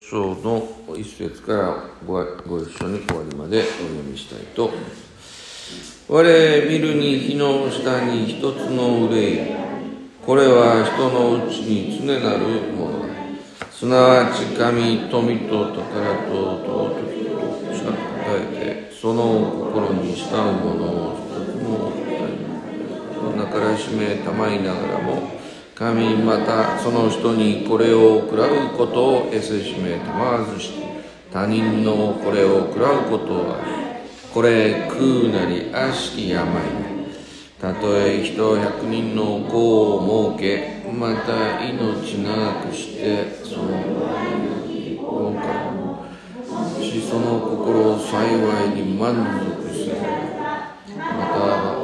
章の一節からご一緒に終わりまでお読みしたいと思います。我見るに火の下に一つの憂い、これは人のうちに常なるものだ。すなわち神、富と宝と尊きとしか与えて、その心に慕うものを一つもなからしめたまいながらも、神またその人にこれを食らうことをえせしめたまわずして、他人のこれを食らうことはこれ食うなり悪しき病なり。たとえ人100人の子を設け、また命長くしてそのその心を幸いに満足する。また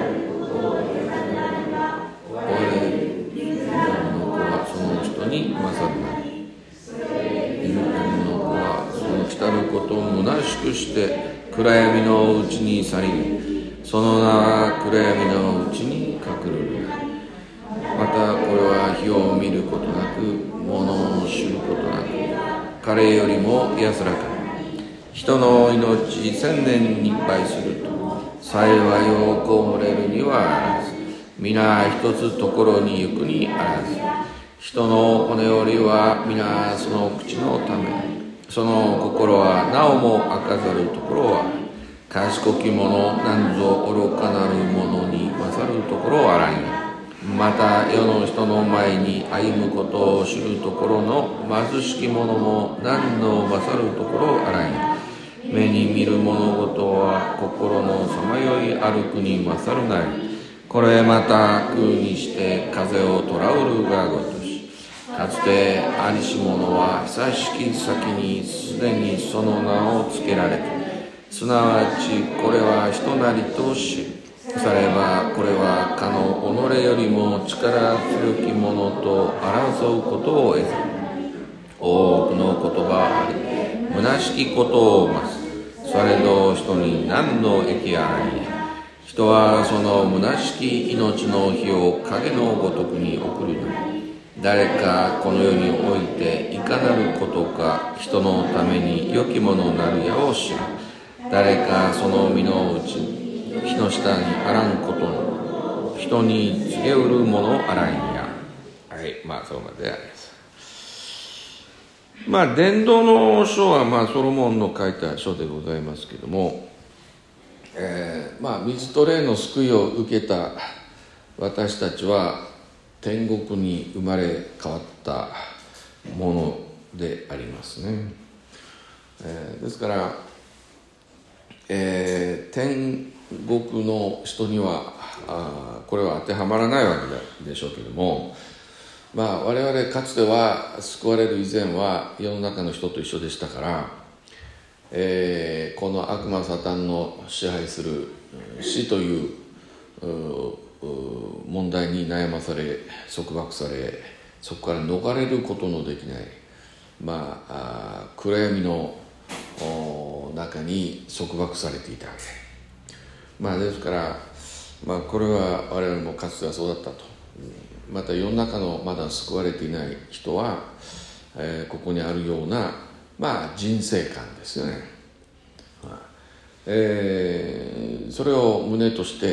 に勝るなり。犬の子はその来たることを虚しくして暗闇のうちに去りぬ。その名は暗闇のうちに隠るるなり。またこれは火を見ることなく、物を知ることなく、彼よりも安らかに。人の命1000年に倍すると、幸いを被れるにはあらず、皆一つところに行くにあらず。人の骨折りは皆その口のため、その心はなおも明かざるところは、賢き者なんぞ愚かなる者に勝るところはあらんや。また世の人の前に歩むことを知るところの貧しき者も何の勝るところあらんや。目に見る物事は心のさまよい歩くに勝るなり。これまた空にして風をとらうるがごとし、かつてありし者は久しき先にすでにその名を付けられた。すなわちこれは人なりとし、さればこれはかの己よりも力強き者と争うことを得ず、多くの言葉あり虚しきことを増す。されど人に何の益あらんや。人はその虚しき命の火を影のごとくに送るのに。誰かこの世においていかなることか人のために良きものなるやを知る。誰かその身のうちに火の下にあらんことの人に告げうるものあらんや。はい、そこまであります。伝道の書はソロモンの書いた書でございますけども、水と霊の救いを受けた私たちは天国に生まれ変わったものでありますね。ですから、天国の人にはこれは当てはまらないわけでしょうけども、我々かつては救われる以前は世の中の人と一緒でしたから、この悪魔サタンの支配する死という問題に悩まされ束縛され、そこから逃れることのできない暗闇の中に束縛されていたわけですから、これは我々もかつてはそうだったと。また世の中のまだ救われていない人は、ここにあるような人生観ですよね。それを胸として、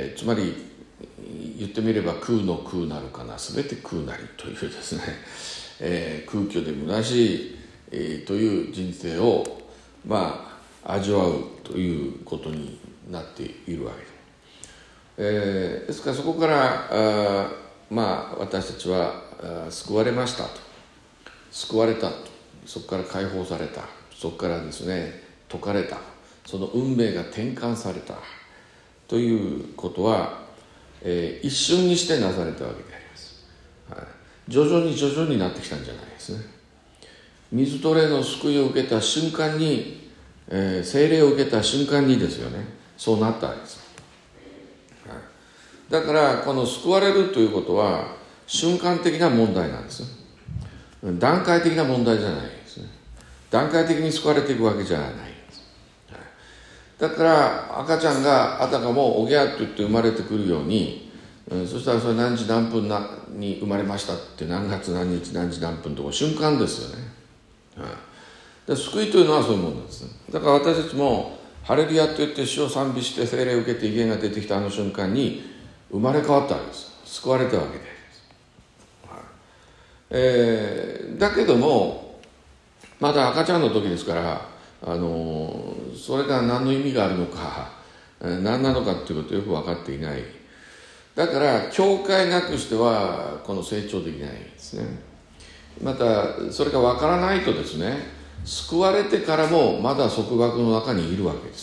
つまり言ってみれば空の空なるかな、すべて空なりというですね、空虚で虚しい、という人生を味わうということになっているわけで、ですからそこから私たちは救われましたと、救われたと、そこから解放された、そこからですね解かれた、その運命が転換されたということは、一瞬にしてなされたわけであります。徐々になってきたんじゃないですね。水と霊の救いを受けた瞬間に、聖霊を受けた瞬間にですよね、そうなったわけです。だからこの救われるということは瞬間的な問題なんですよ。段階的な問題じゃないですね。段階的に救われていくわけじゃないです。だから赤ちゃんがあたかもおぎゃーと言って生まれてくるように、そしたらそれ何時何分に生まれましたって、何月何日何時何分と瞬間ですよね。 で救いというのはそういうものなんです。だから私たちもハレルヤと言って主を賛美して聖霊を受けて威厳が出てきたあの瞬間に生まれ変わったわけです。救われたわけで、だけどもまだ赤ちゃんの時ですから、それが何の意味があるのか何なのかっていうことをよく分かっていない。だから教会なくしてはこの成長できないんですね。またそれが分からないとですね、救われてからもまだ束縛の中にいるわけです。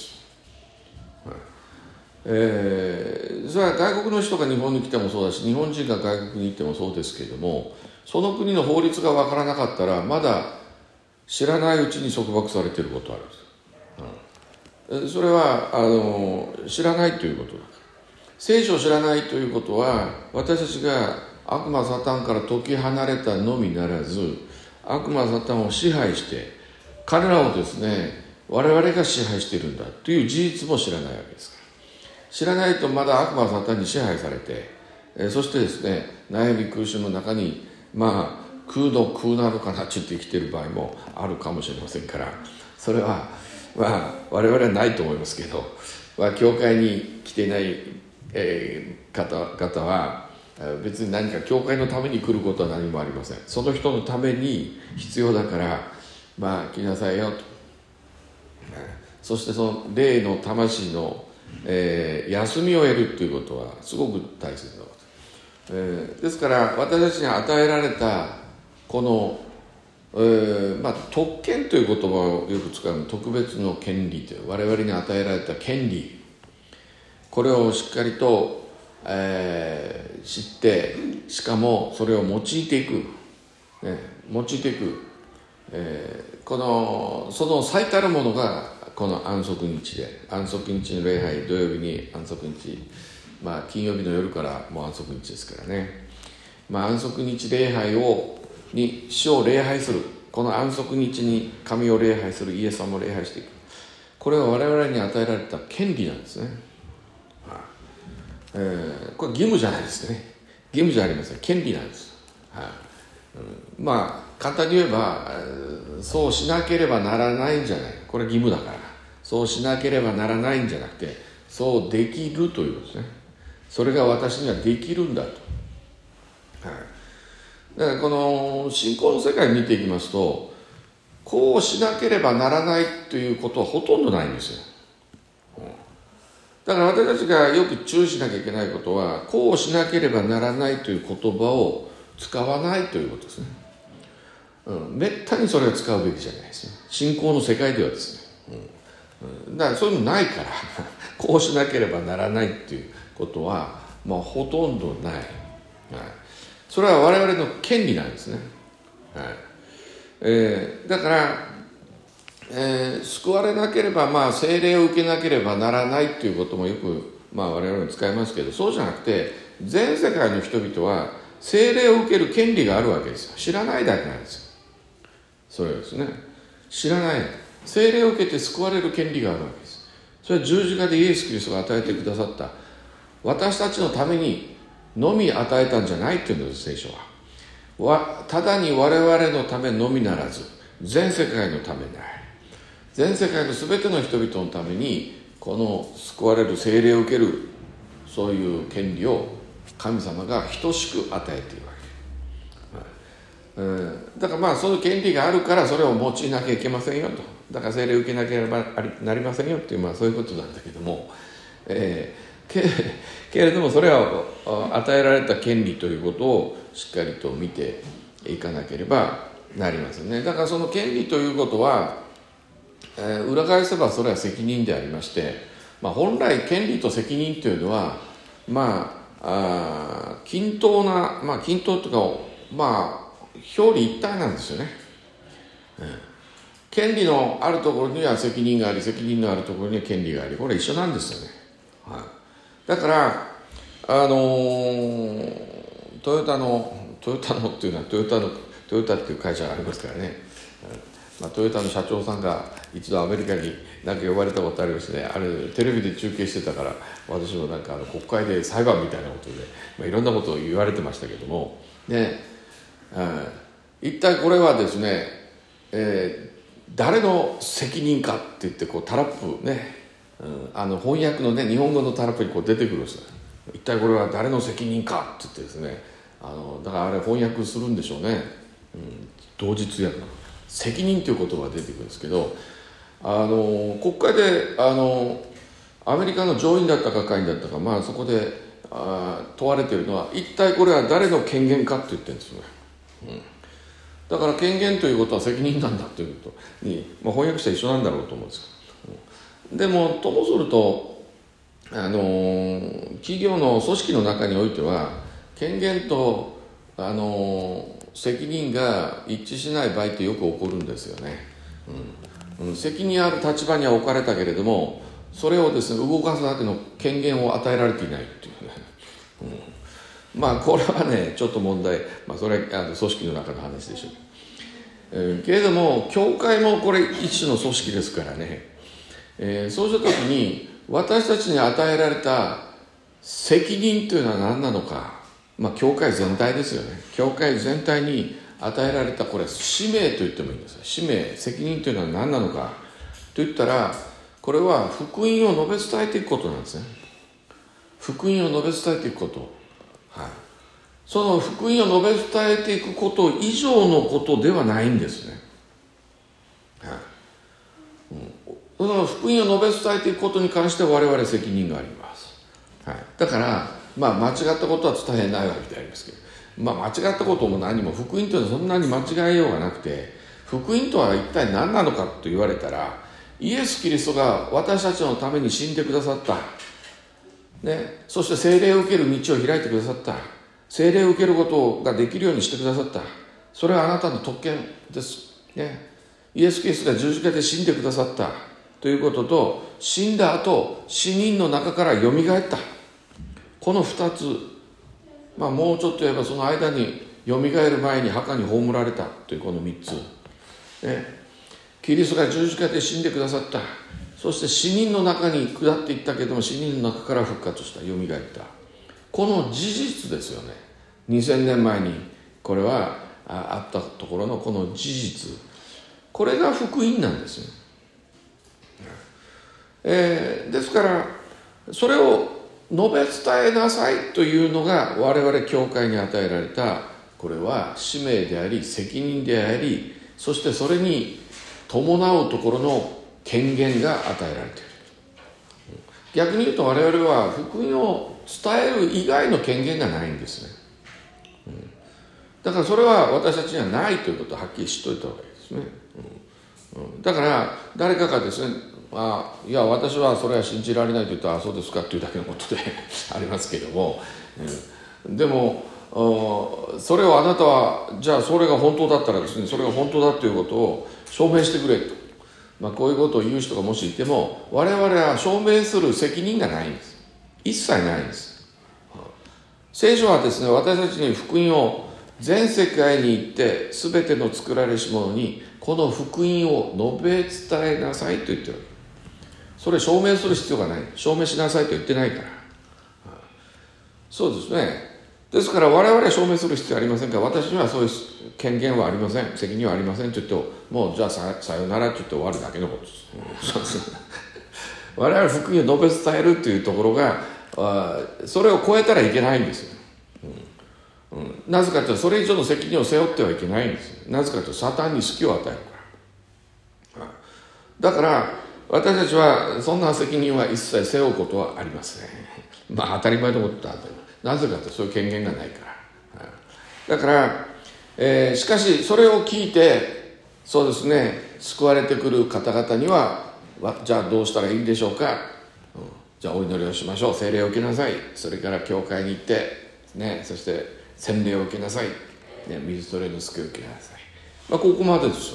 それは外国の人が日本に来てもそうだし、日本人が外国に行ってもそうですけれども、その国の法律が分からなかったらまだ知らないうちに束縛されていることがあるんです。それは知らないということだ。聖書を知らないということは、私たちが悪魔サタンから解き離れたのみならず、悪魔サタンを支配して彼らをですね、我々が支配しているんだという事実も知らないわけですから。知らないとまだ悪魔サタンに支配されて、そしてですね、悩み苦しむ中に空なのかなって言って生きている場合もあるかもしれませんから、それは我々はないと思いますけど、教会に来ていない、方は別に何か教会のために来ることは何もありません。その人のために必要だから来なさいよと。そしてその霊の魂の、休みを得るということはすごく大切なこと、ですから私たちに与えられたこの、特権という言葉をよく使う特別の権利という、我々に与えられた権利、これをしっかりと、知って、しかもそれを用いていく、その最たるものがこの安息日で、安息日の礼拝、土曜日に安息日、金曜日の夜からもう安息日ですからね、安息日礼拝に主を礼拝する、この安息日に神を礼拝する、イエス様を礼拝していく、これは我々に与えられた権利なんですね。これ義務じゃないですね。義務じゃありません。権利なんです。簡単に言えばそうしなければならないんじゃない、これ義務だからそうしなければならないんじゃなくて、そうできるということですね。それが私にはできるんだと。だからこの信仰の世界を見ていきますと、こうしなければならないということはほとんどないんですよ。だから私たちがよく注意しなきゃいけないことは、こうしなければならないという言葉を使わないということですね。めったにそれを使うべきじゃないですね。信仰の世界ではですね。だからそういうのないからこうしなければならないっていうことはほとんどない。それは我々の権利なんですね。だから、救われなければ聖霊を受けなければならないということもよく我々に使いますけど、そうじゃなくて全世界の人々は聖霊を受ける権利があるわけですよ。知らないだけなんですよ。それですね、知らない、聖霊を受けて救われる権利があるわけです。それは十字架でイエス・キリストが与えてくださった私たちのためにのみ与えたんじゃないっていうんです、聖書は。ただに我々のためのみならず全世界のためになる、全世界の全ての人々のためにこの救われる聖霊を受ける、そういう権利を神様が等しく与えているわけ、だからそういう権利があるからそれを用いなきゃいけませんよと。だから聖霊を受けなければなりませんよっていう、そういうことなんだけども、けれどもそれは与えられた権利ということをしっかりと見ていかなければなりませんね。だからその権利ということは、裏返せばそれは責任でありまして、本来権利と責任というのは均等な、均等というか表裏一体なんですよね。権利のあるところには責任があり、責任のあるところには権利があり、これ一緒なんですよね。だからトヨタのっていうのはトヨタっていう会社がありますからね、トヨタの社長さんが一度アメリカに呼ばれたことありましてね、あれテレビで中継してたから、私も国会で裁判みたいなことで、いろんなことを言われてましたけども、一体これはですね、 誰の責任かって言ってタラップね、翻訳のね日本語のタラップに出てくるんですよ。一体これは誰の責任かって言ってですね、だからあれ翻訳するんでしょうね、同時通訳の責任という言葉が出てくるんですけど、国会でアメリカの上院だったか下院だったか、そこで問われているのは、一体これは誰の権限かって言ってるんですよね、だから権限ということは責任なんだということに、翻訳者は一緒なんだろうと思うんですけど、でもともすると企業の組織の中においては権限と責任が一致しない場合ってよく起こるんですよね、責任ある立場には置かれたけれども、それをですね動かすだけの権限を与えられていないっていうね、これはねちょっと問題、それは組織の中の話でしょう、けれども教会もこれ一種の組織ですからね、そうした時に私たちに与えられた責任というのは何なのか、教会全体ですよね。教会全体に与えられたこれ使命と言ってもいいんですよ。使命、責任というのは何なのかといったら、これは福音を述べ伝えていくことなんですね。福音を述べ伝えていくこと、その福音を述べ伝えていくこと以上のことではないんですね。その福音を述べ伝えていくことに関しては我々責任があります、だから間違ったことは伝えないわけでありますけど、間違ったことも何も福音というのはそんなに間違えようがなくて、福音とは一体何なのかと言われたら、イエス・キリストが私たちのために死んでくださった、そして聖霊を受ける道を開いてくださった、聖霊を受けることができるようにしてくださった、それはあなたの特権です、イエス・キリストが十字架で死んでくださったということと、死んだ後死人の中からよみがえった、この2つ、もうちょっと言えばその間によみがえる前に墓に葬られたというこの3つ、キリストが十字架で死んでくださった、そして死人の中に下っていったけども死人の中から復活した、よみがえった、この事実ですよね。2000年前にこれはあったところのこの事実、これが福音なんですよ。ですからそれを述べ伝えなさいというのが我々教会に与えられた、これは使命であり責任であり、そしてそれに伴うところの権限が与えられている。逆に言うと我々は福音を伝える以外の権限がないんですね、だからそれは私たちにはないということをはっきり知っておいた方がいいですね、だから誰かがですね、いや私はそれは信じられないと言ったら、そうですかっていうだけのことでありますけども、でもそれをあなたはじゃあそれが本当だったらですね、それが本当だということを証明してくれと、こういうことを言う人がもしいても、我々は証明する責任がないんです。一切ないんです。聖書はですね、私たちに福音を全世界に行って全ての作られし者にこの福音を述べ伝えなさいと言ってる。それ証明する必要がない。証明しなさいと言ってないから。そうですね。ですから我々は証明する必要はありませんが、私にはそういう権限はありません、責任はありませんと言って、もうじゃあ さよならと言って終わるだけのことです。我々は福音を述べ伝えるというところがそれを超えたらいけないんですよ、なぜかというとそれ以上の責任を背負ってはいけないんですよ。なぜかというとサタンに隙を与えるから、だから私たちはそんな責任は一切背負うことはありません。当たり前のことだと。なぜかというとそういう権限がないから、だから、しかしそれを聞いてそうですね、救われてくる方々にはじゃあどうしたらいいんでしょうか、じゃあお祈りをしましょう、聖霊を受けなさい、それから教会に行って、そして洗礼を受けなさい、水と霊の救いを受けなさい、ここまでですよ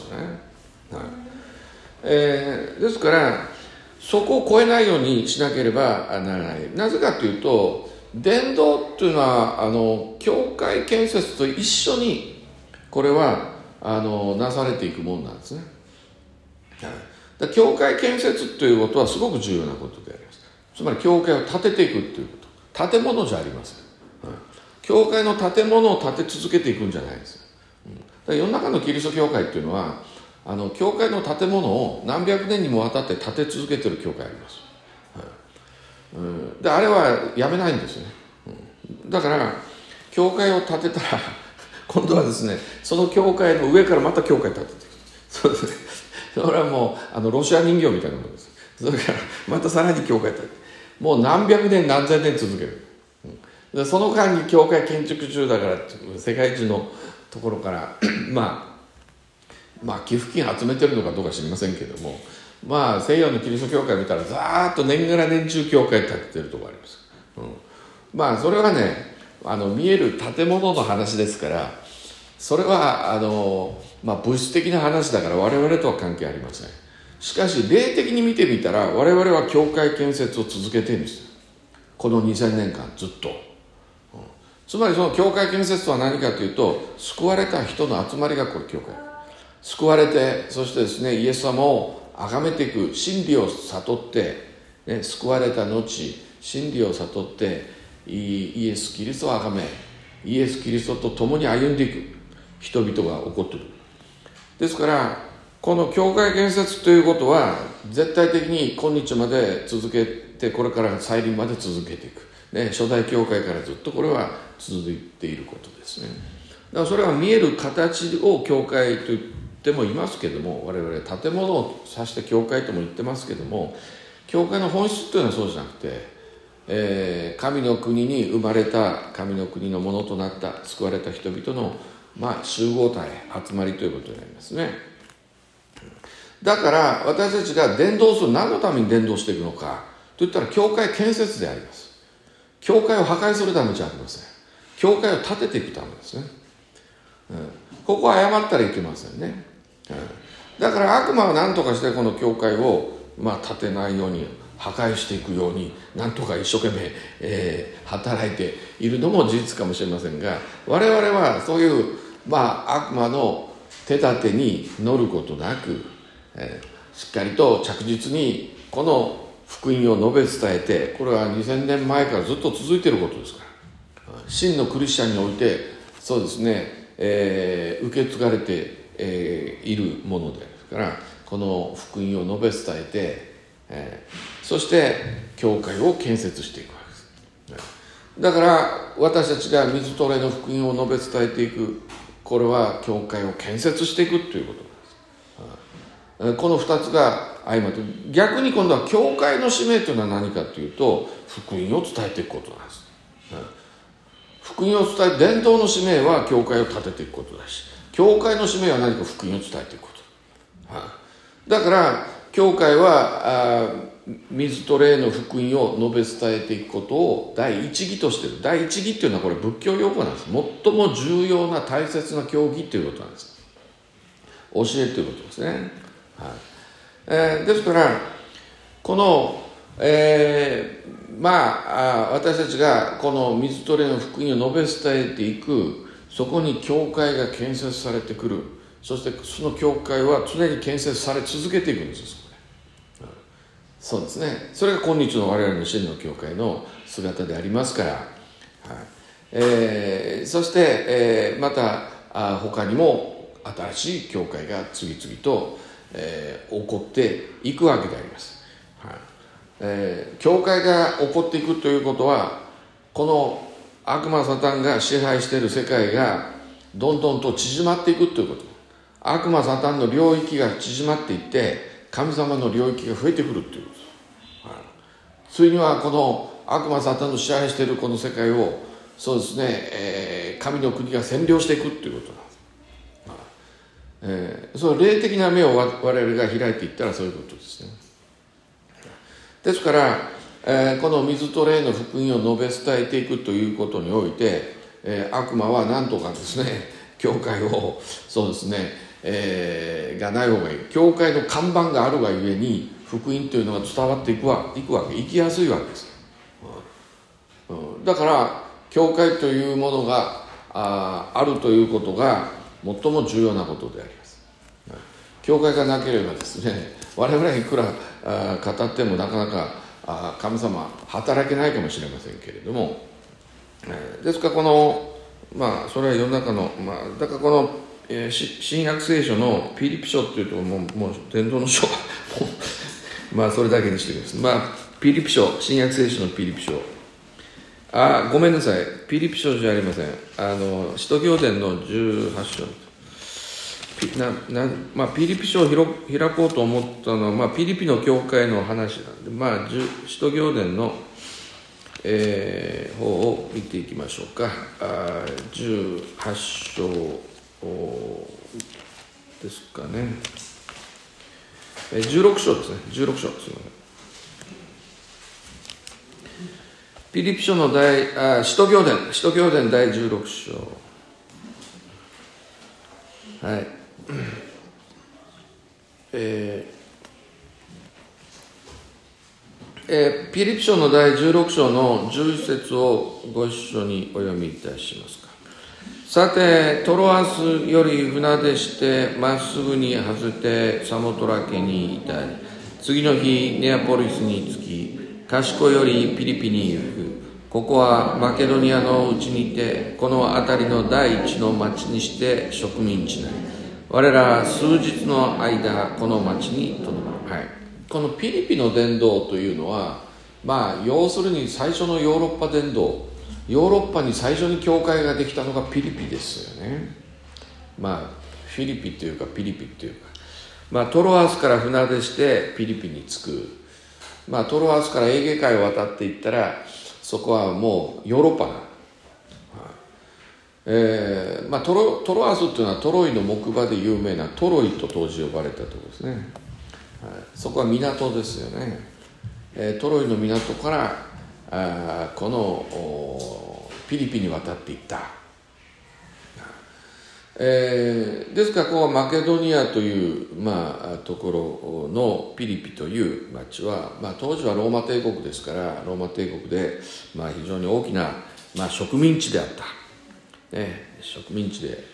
ね、ですからそこを超えないようにしなければならない。なぜかというと、伝道というのは教会建設と一緒にこれはなされていくものなんですね。教会建設ということはすごく重要なことであります。つまり教会を建てていくということ、建物じゃありません。教会の建物を建て続けていくんじゃないです。世の中のキリスト教会っていうのは教会の建物を何百年にもわたって建て続けてる教会あります、であれはやめないんですよね、だから教会を建てたら今度はですね、その教会の上からまた教会建てていく。そうですね。それはもうロシア人形みたいなものです。それからまたさらに教会建てて、もう何百年何千年続ける。でその間に教会建築中だから世界中のところからまあ寄付金集めてるのかどうか知りませんけども、西洋のキリスト教会見たらざーっと年がら年中教会建ててるところあります、それはね見える建物の話ですから、それは物質的な話だから我々とは関係ありません。しかし霊的に見てみたら我々は教会建設を続けてるんです。この2000年間ずっと、つまりその教会建設とは何かというと、救われた人の集まりがこれ教会、救われてそしてですねイエス様を崇めていく、真理を悟って、救われた後真理を悟ってイエス・キリストを崇め、イエス・キリストと共に歩んでいく人々が起こっている。ですからこの教会建設ということは絶対的に今日まで続けて、これから再臨まで続けていく、初代教会からずっとこれは続いていることですね。だからそれは見える形を教会と言ってもいますけども、我々建物を指して教会とも言ってますけども、教会の本質というのはそうじゃなくて、神の国に生まれた、神の国のものとなった救われた人々の、集合体、集まりということになりますね。だから私たちが伝道する、何のために伝道していくのかといったら教会建設であります。教会を破壊するためじゃありません。教会を建てていくためですね、ここは誤ったらいけませんね、だから悪魔は何とかしてこの教会を建てないように、破壊していくように何とか一生懸命、働いているのも事実かもしれませんが、我々はそういう、悪魔の手立てに乗ることなく、しっかりと着実にこの福音を述べ伝えて、これは2000年前からずっと続いていることですから、真のクリスチャンにおいてそうですね、受け継がれて、いるものですから、この福音を述べ伝えて、そして教会を建設していくわけです。だから私たちが水と霊の福音を述べ伝えていく、これは教会を建設していくということです。この2つが相まって、逆に今度は教会の使命というのは何かというと、福音を伝えていくことなんです。福音を伝え、伝道の使命は教会を建てていくことだし、教会の使命は何か福音を伝えていくこと。だから教会は水と霊の福音を述べ伝えていくことを第一義としている。第一義っていうのはこれ仏教用語なんです。最も重要な大切な教義ということなんです。教えということですね。ですからこの、私たちがこの水と霊の福音を述べ伝えていく、そこに教会が建設されてくる。そしてその教会は常に建設され続けていくんですよ。そうですね。それが今日の我々の真の教会の姿でありますから、そして、また他にも新しい教会が次々と、起こっていくわけであります。教会が起こっていくということは、この悪魔サタンが支配している世界がどんどんと縮まっていくということ。悪魔サタンの領域が縮まっていって神様の領域が増えてくるということ。ついにはこの悪魔サタンの支配しているこの世界をそうですね、神の国が占領していくということなんです。その霊的な目を我々が開いていったらそういうことですね。ですから、この水と霊の福音を述べ伝えていくということにおいて、悪魔は何とかですね、教会をそうですね、がない方がいい。教会の看板があるがゆえに福音というのが伝わっていくわけ、生きやすいわけです。だから教会というものがあるということが最も重要なことであります。教会がなければですね、我々いくら語ってもなかなか神様働けないかもしれませんけれども、ですからこのそれは世の中のだからこの新約聖書のピリピ書っていうともう伝道の書まあそれだけにしておきます。まあピリピ書、新約聖書のピリピ書、ごめんなさい、ピリピ書じゃありません。使徒行伝の18章。ピリピ書を開こうと思ったのは、ピリピの教会の話なんで、使徒行伝の、方を見ていきましょうか。18章ですかね。16章ですね。16章、すみません。ピリピ書の使徒行伝第16章。はい。ピリピ書の第16章の11節をご一緒にお読みいたしますか。さて、トロアスより船出してまっすぐに外ってサモトラ家に至り、次の日ネアポリスに着き、カシコよりピリピに行く。ここはマケドニアのうちにて、この辺りの第一の町にして植民地なり。我ら数日の間この町にとどまる。このピリピの伝道というのは、要するに最初のヨーロッパ伝道、ヨーロッパに最初に教会ができたのがピリピですよね。フィリピというかピリピというか、トロアスから船出してピリピに着く。トロアスからエーゲ海を渡っていったら、そこはもうヨーロッパな。トロアスというのはトロイの木馬で有名なトロイと当時呼ばれたところですね。そこは港ですよね。トロイの港からこのピリピに渡っていった。ですからここはマケドニアという、ところのピリピという町は、当時はローマ帝国ですから、ローマ帝国で、非常に大きな、植民地であった。植民地で、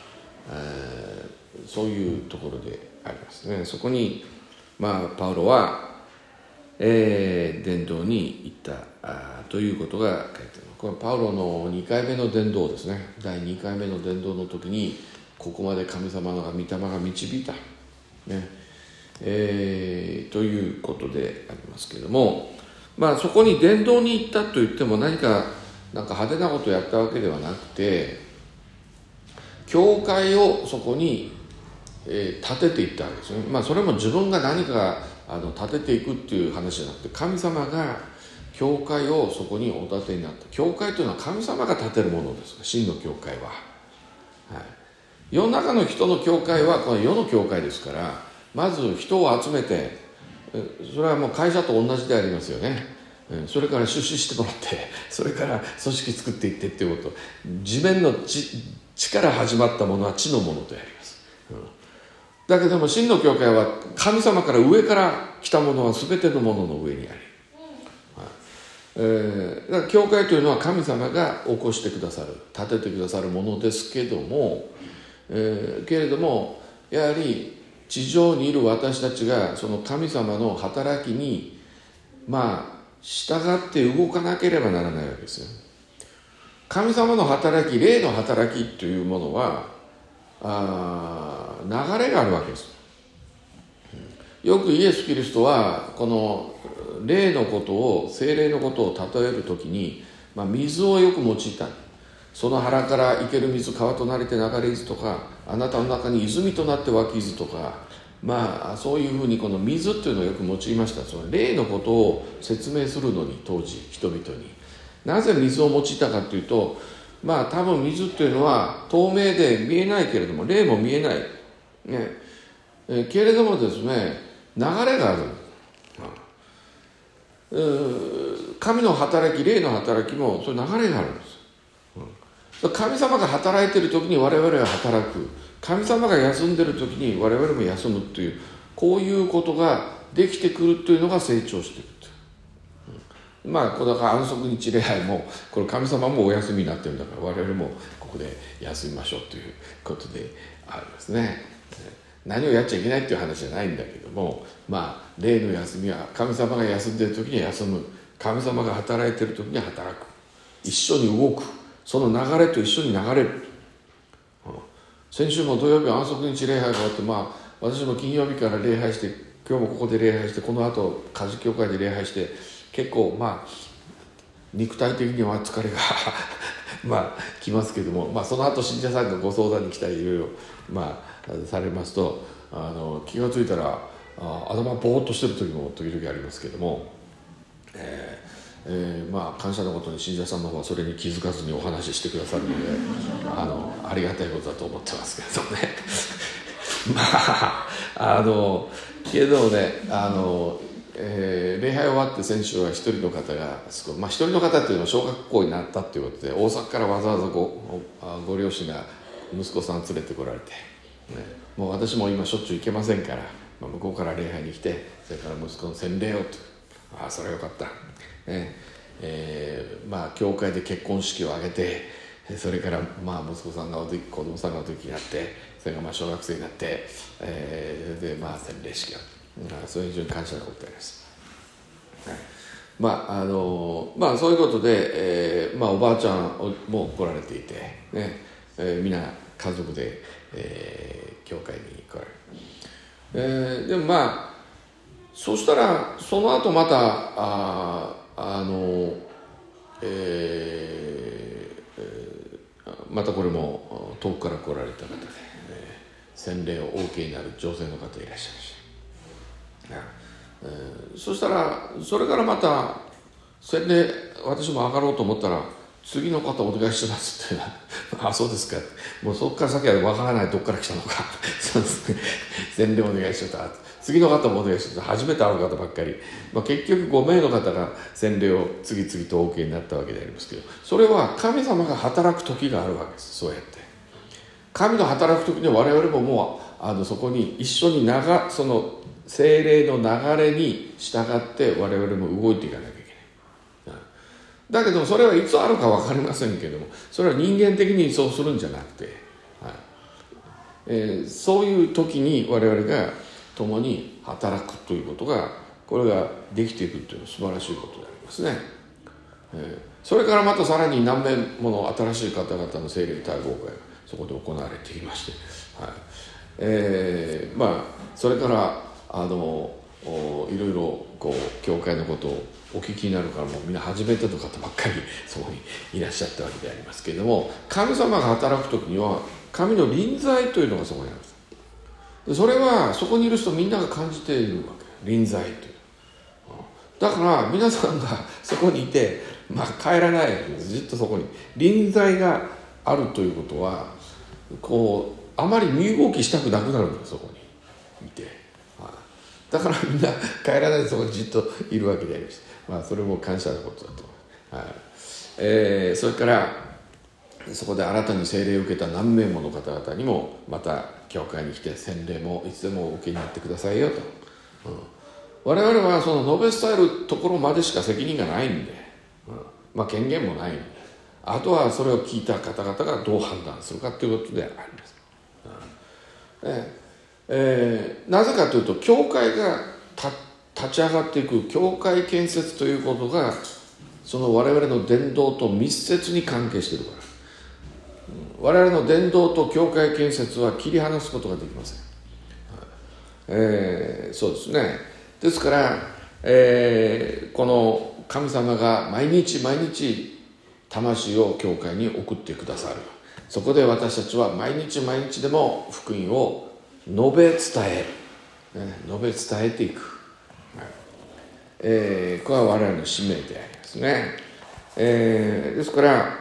そういうところでありますね。そこに、パウロは、伝道に行ったということが書いてある。これはパウロの2回目の伝道ですね。第2回目の伝道の時にここまで神様の御霊が導いた、ということでありますけれども、そこに伝道に行ったといっても何か派手なことをやったわけではなくて、教会をそこに建てていったわけですね。それも自分が何か建てていくっていう話じゃなくて、神様が教会をそこにお建てになった。教会というのは神様が建てるものです。真の教会は、世の中の人の教会はこの世の教会ですから、まず人を集めて、それはもう会社と同じでありますよね。それから出資してもらって、それから組織作っていってっていうこと。地面の地から始まったものは地のものとやります。だけども真の教会は神様から上から来たものは全てのものの上にあり、だから教会というのは神様が起こしてくださる、建ててくださるものですけども、けれどもやはり地上にいる私たちがその神様の働きに従って動かなければならないわけですよ。神様の働き、霊の働きというものは流れがあるわけです。よくイエス・キリストはこの霊のことを、聖霊のことを例えるときに、水をよく用いた。その腹から生ける水、川となりて流れ水とか、あなたの中に泉となって湧き水とか、そういうふうにこの水というのをよく用いました。その霊のことを説明するのに、当時人々になぜ水を用いたかというと、多分水というのは透明で見えないけれども、霊も見えない、けれどもですね、流れがある。神の働き、霊の働きもそういう流れがあるんです。神様が働いている時に我々は働く、神様が休んでいる時に我々も休むという、こういうことができてくるというのが成長していくという。これだから安息日礼拝もこれ神様もお休みになってるんだから、我々もここで休みましょうということであるんですね。何をやっちゃいけないっていう話じゃないんだけども、霊の休みは神様が休んでいる時には休む、神様が働いている時には働く、一緒に動く、その流れと一緒に流れる。 先週も土曜日安息日礼拝が終わって、私も金曜日から礼拝して、今日もここで礼拝して、この後家事教会で礼拝して、結構肉体的には疲れがきますけども、その後信者さんがご相談に来たりいろいろされますと、気がついたら頭ぼーっとしてる時も時々ありますけども、感謝のことに信者さんの方はそれに気づかずにお話ししてくださるのでありがたいことだと思ってますけどねけどね礼拝終わって先週は一人の方が一人の方っていうのは小学校になったっていうことで大阪からわざわざご両親が息子さん連れてこられて、もう私も今しょっちゅう行けませんから、向こうから礼拝に来て、それから息子の洗礼をと、それはよかった、教会で結婚式を挙げて、それから息子さんが子供さんがお時になって、それが小学生になって、で洗礼式を、それ非常に感謝のことであります。そういうことで、おばあちゃんも来られていて、皆家族で、教会に来られる。でもそうしたらその後またまたこれも遠くから来られた方で、洗礼をお受けになる女性の方いらっしゃいました。そしたらそれからまた洗礼私も上がろうと思ったら次の方お願いしますってそうですか、もうそこから先は分からないどこから来たのかそうですね、洗礼お願いしようと次の方もお願いしようと初めて会う方ばっかり、結局5名の方が洗礼を次々とお受けになったわけでありますけど、それは神様が働く時があるわけです。そうやって神の働く時に我々ももうそこに一緒にその聖霊の流れに従って我々も動いていかなきゃいけない。だけどそれはいつあるか分かりませんけれども、それは人間的にそうするんじゃなくて、そういう時に我々が共に働くということがこれができていくというのは素晴らしいことでありますね。それからまたさらに何名もの新しい方々の聖霊対合会がそこで行われていまして、それからいろいろ教会のことをお聞きになるからもうみんな初めての方ばっかりそこにいらっしゃったわけでありますけれども、神様が働くときには神の臨在というのがそこにあるんです。でそれはそこにいる人みんなが感じているわけ、臨在という。だから皆さんがそこにいて、帰らないでずっとそこに臨在があるということはあまり身動きしたくなくなるんです。そこにいて、だからみんな帰らないでそこにじっといるわけであります。それも感謝のことだと思います。それからそこで新たに聖霊を受けた何名もの方々にもまた教会に来て洗礼もいつでもお受けになってくださいよと、我々はその述べ伝えるところまでしか責任がないんで、権限もないんで、あとはそれを聞いた方々がどう判断するかということであります。なぜかというと教会が立ち上がっていく教会建設ということがその我々の伝道と密接に関係しているから、我々の伝道と教会建設は切り離すことができません。そうですね。ですから、この神様が毎日毎日魂を教会に送ってくださる。そこで私たちは毎日毎日でも福音を述べ伝える、述べ伝えていく、これは我々の使命でありますね。ですから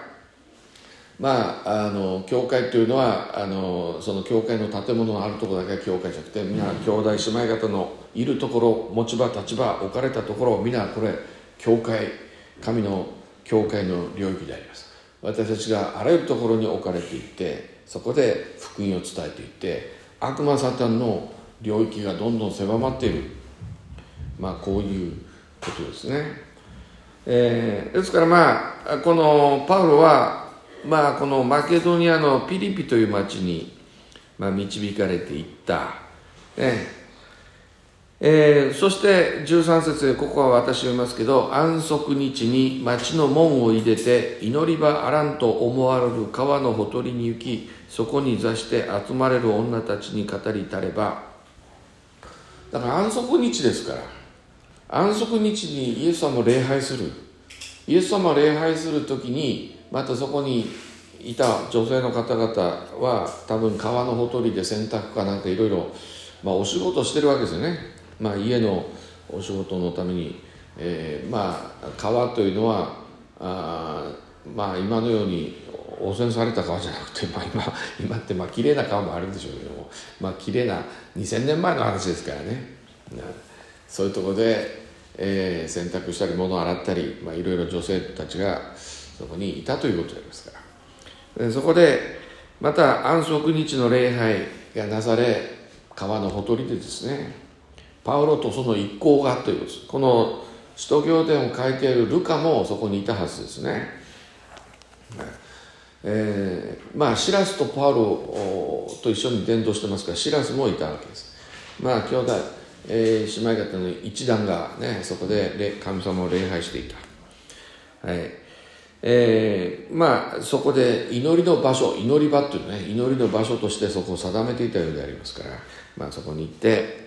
教会というのはその教会の建物のあるところだけが教会じゃなくて、皆兄弟姉妹方のいるところ、持ち場立場置かれたところ、皆これ教会、神の教会の領域であります。私たちがあらゆるところに置かれていて、そこで福音を伝えていって、悪魔サタンの領域がどんどん狭まっている、こういうことですね。ですからこのパウロはこのマケドニアのピリピという町に、導かれていった、そして13節でここは私読みますけど、安息日に町の門を入れて祈り場あらんと思われる川のほとりに行き、 そこに座して集まれる女たちに語りたれば、だから安息日ですから、安息日にイエス様を礼拝する、イエス様を礼拝するときに、またそこにいた女性の方々は多分川のほとりで洗濯かなんかいろいろお仕事してるわけですよね。家のお仕事のために、川というのは今のように汚染された川じゃなくて、今って綺麗な川もあるんでしょうけども、綺麗な2000年前の話ですからね。そういうところで、洗濯したり物を洗ったり、いろいろ女性たちがそこにいたということでありますから、そこでまた安息日の礼拝がなされ、川のほとりでですね、パウロとその一行がという、この使徒行伝を書いているルカもそこにいたはずですね。シラスとパウロと一緒に伝道してますから、シラスもいたわけです。兄弟、姉妹方の一団がね、そこで神様を礼拝していた。そこで祈りの場所、祈り場っていうね、祈りの場所としてそこを定めていたようでありますから、そこに行って、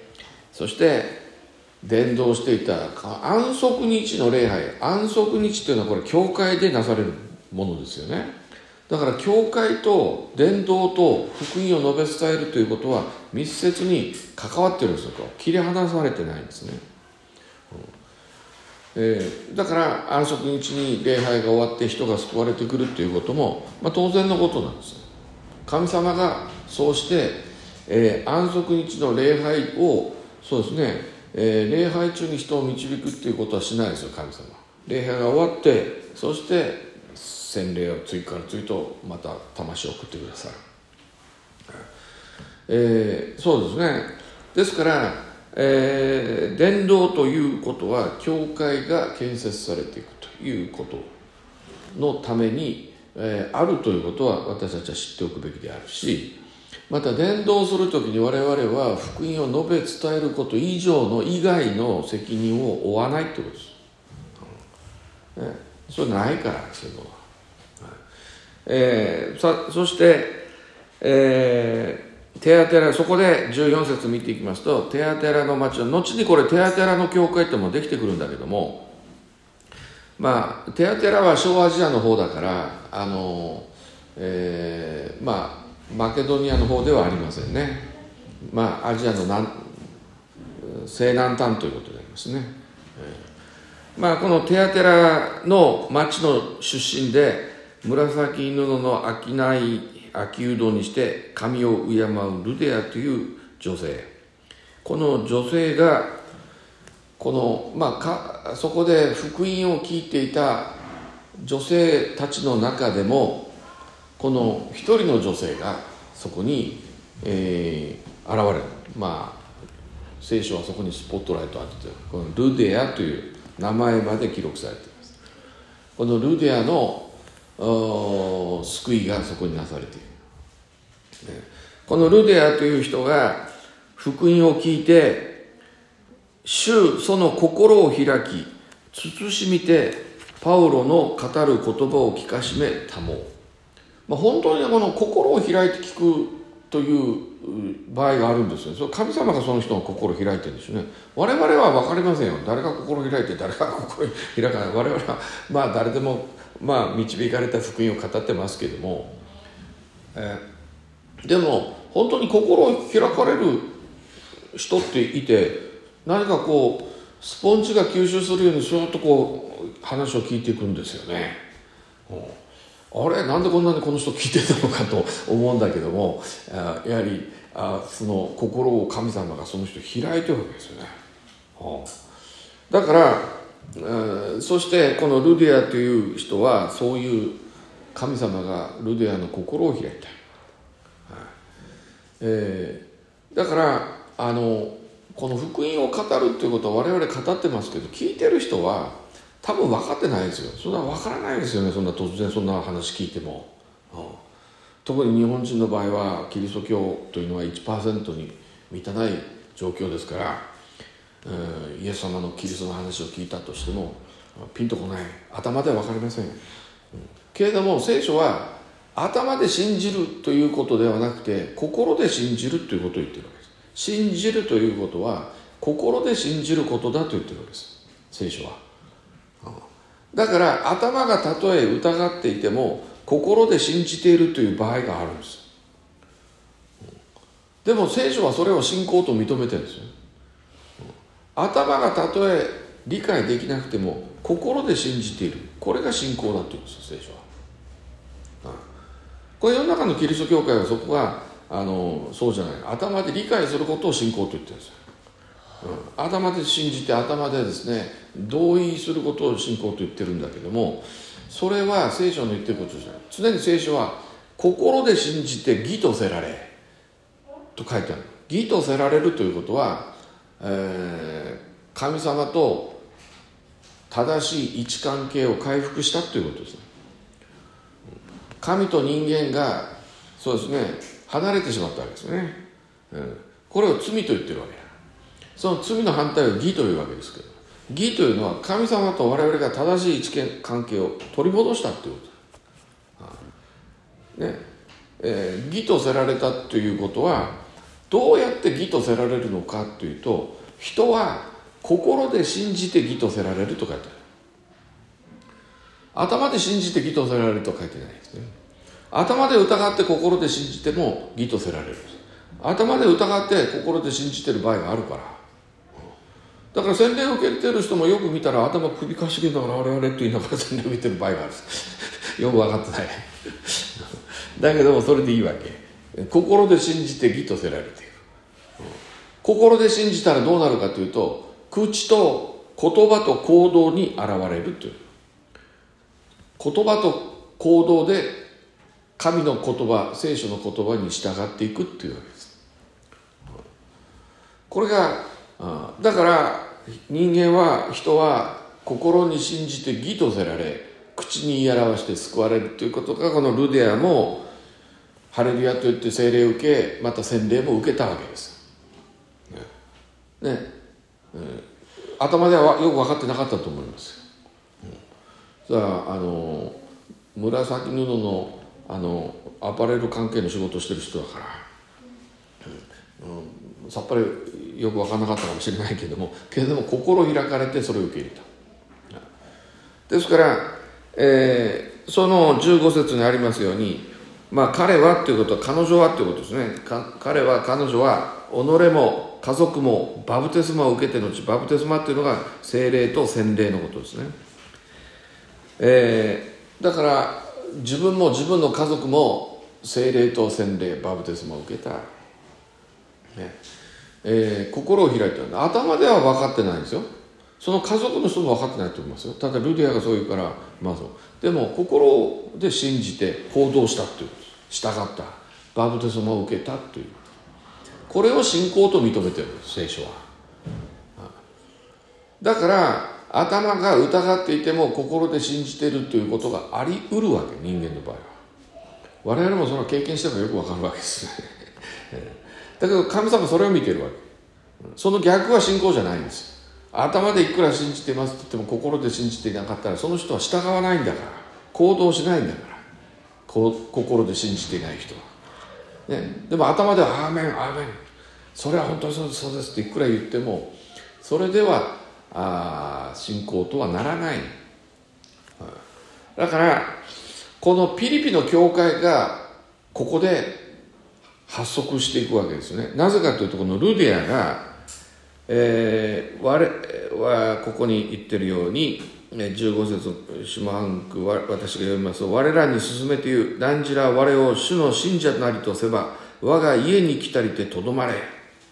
そして伝道していた安息日の礼拝、安息日っていうのはこれ教会でなされるものですよね。だから教会と伝道と福音を述べ伝えるということは密接に関わっているんですよ。切り離されてないんですね。だから安息日に礼拝が終わって人が救われてくるということも、当然のことなんです。神様がそうして、安息日の礼拝をそうですね、礼拝中に人を導くっていうことはしないですよ。神様礼拝が終わって、そして洗礼を次から次とまた魂を送ってくださる。そうですね。ですから、伝道ということは教会が建設されていくということのために、あるということは私たちは知っておくべきであるし、また伝道するときに我々は福音を述べ伝えること以外の責任を負わないということです。それないからそういうのは。そして、テアテラ、そこで14節見ていきますと、テアテラの町は後にこれテアテラの教会ってもできてくるんだけども、テアテラは小アジアの方だからマケドニアの方ではありませんね。アジアの西南端ということでありますね。このテアテラの町の出身で、紫布の秋うどにして神を敬うルデアという女性、この女性がそこで福音を聞いていた女性たちの中でも、この一人の女性がそこに、現れる。聖書はそこにスポットライトを当てて、このルデアという名前まで記録されています。このルデアの救いがそこになされている。このルデアという人が福音を聞いて、その心を開き慎みてパウロの語る言葉を聞かしめたもう。本当にこの心を開いて聞くという場合があるんですよ。それ神様がその人の心を開いてるんですよね。我々は分かりませんよ。誰が心を開いて誰が心を開かない。我々は誰でも導かれた福音を語ってますけども、でも本当に心を開かれる人っていて、何かスポンジが吸収するようにずっと話を聞いていくんですよね。あれなんでこんなにこの人聞いてたのかと思うんだけども、やはりその心を神様がその人開いてるわけですよね。だからそしてこのルデアという人はそういう神様がルデアの心を開いた。だからこの福音を語るということは我々語ってますけど、聞いてる人は多分分かってないですよ。そんな分からないですよね。そんな突然そんな話聞いても、特に日本人の場合はキリスト教というのは 1% に満たない状況ですから、イエス様のキリストの話を聞いたとしてもピンとこない、頭では分かりません。けれども聖書は頭で信じるということではなくて、心で信じるということを言ってるわけです。信じるということは心で信じることだと言ってるわけです、聖書は。だから頭がたとえ疑っていても心で信じているという場合があるんです。でも聖書はそれを信仰と認めてるんですよ。頭がたとえ理解できなくても心で信じている、これが信仰だというんですよ、聖書は。これ世の中のキリスト教会はそこがそうじゃない、頭で理解することを信仰と言ってるんですよ。頭で信じて頭でですね同意することを信仰と言ってるんだけども、それは聖書の言ってることじゃない。常に聖書は心で信じて義とせられと書いてある。義とせられるということは、神様と正しい位置関係を回復したということですね。神と人間がそうですね離れてしまったわけですね、これを罪と言ってるわけだ。その罪の反対は義というわけですけど、義というのは神様と我々が正しい位置関係を取り戻したということね。義とせられたということはどうやって義とせられるのかというと、人は心で信じて義とせられると書いてある。頭で信じて義とせられると書いてないですね。頭で疑って心で信じても義とせられる。頭で疑って心で信じてる場合があるから。だから洗礼を受けている人もよく見たら頭首かしげながらあれあれと言いながら洗礼を受けてる場合がある。よく分かってないだけどもそれでいいわけ。心で信じて義とせられている。心で信じたらどうなるかというと、口と言葉と行動に現れるという。言葉と行動で神の言葉、聖書の言葉に従っていくっていうわけです。これがだから人は心に信じて義とせられ、口に言い表して救われるということが、このルデアもハレルヤと言って聖霊を受け、また洗礼も受けたわけです、頭ではよく分かってなかったと思いますよ。さあ紫布のアパレル関係の仕事をしてる人だから、さっぱりよく分からなかったかもしれないけれども、心開かれてそれを受け入れた。ですから、その15節にありますように、彼はということは彼女はということですね。彼は彼女は己も家族もバプテスマを受けてのうち、バプテスマというのが聖霊と洗礼のことですね。だから自分も自分の家族も聖霊と洗礼、バプテスマを受けた、心を開いた。頭では分かってないんですよ。その家族の人も分かってないと思いますよ。ただルデアがそう言うから、そうでも心で信じて行動したという、従った、バプテスマを受けたという、これを信仰と認めている聖書は。だから頭が疑っていても心で信じているということがあり得るわけ、人間の場合は。我々もその経験してもよく分かるわけですねだけど神様それを見ているわけ。その逆は信仰じゃないんです。頭でいくら信じていますと言っても心で信じていなかったら、その人は従わないんだから、行動しないんだから、心で信じていない人は、でも頭ではアーメンアーメン、それは本当にそうですそうですっていくら言っても、それでは信仰とはならない。だからこのピリピの教会がここで発足していくわけですね。なぜかというと、このルデアが、ここに言ってるように15節下半句、私が読みますと、我らに進めて言う、何時ら我を主の信者なりとせば、我が家に来たりてとどまれ、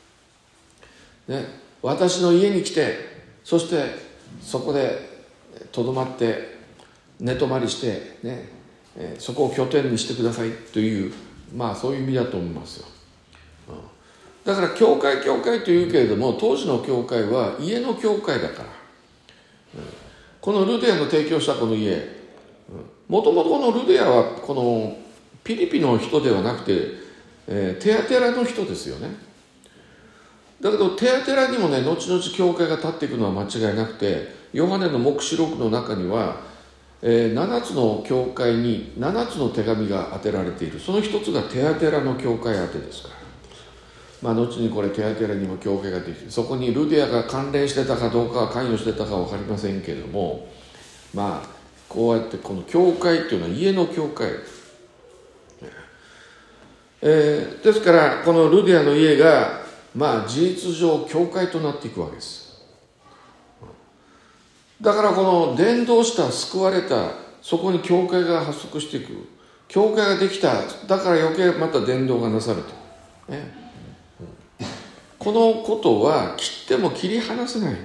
私の家に来て、そしてそこでとどまって寝泊まりして、そこを拠点にしてくださいという、そういう意味だと思いますよ。だから教会というけれども、当時の教会は家の教会だから、このルデアの提供したこの家、もともとこのルデアはこのピリピの人ではなくて、テアテラの人ですよね。だけどテアテラにもね、後々教会が立っていくのは間違いなくて、ヨハネの黙示録の中には 7つの教会に7つの手紙が当てられている。その一つがテアテラの教会宛てですから、後にこれテアテラにも教会ができて、そこにルデアが関連してたかどうか関与してたかは分かりませんけれども、こうやってこの教会っていうのは家の教会、ですからこのルデアの家が事実上教会となっていくわけです。だからこの伝道した救われた、そこに教会が発足していく、教会ができた、だから余計また伝道がなされた、このことは切っても切り離せない。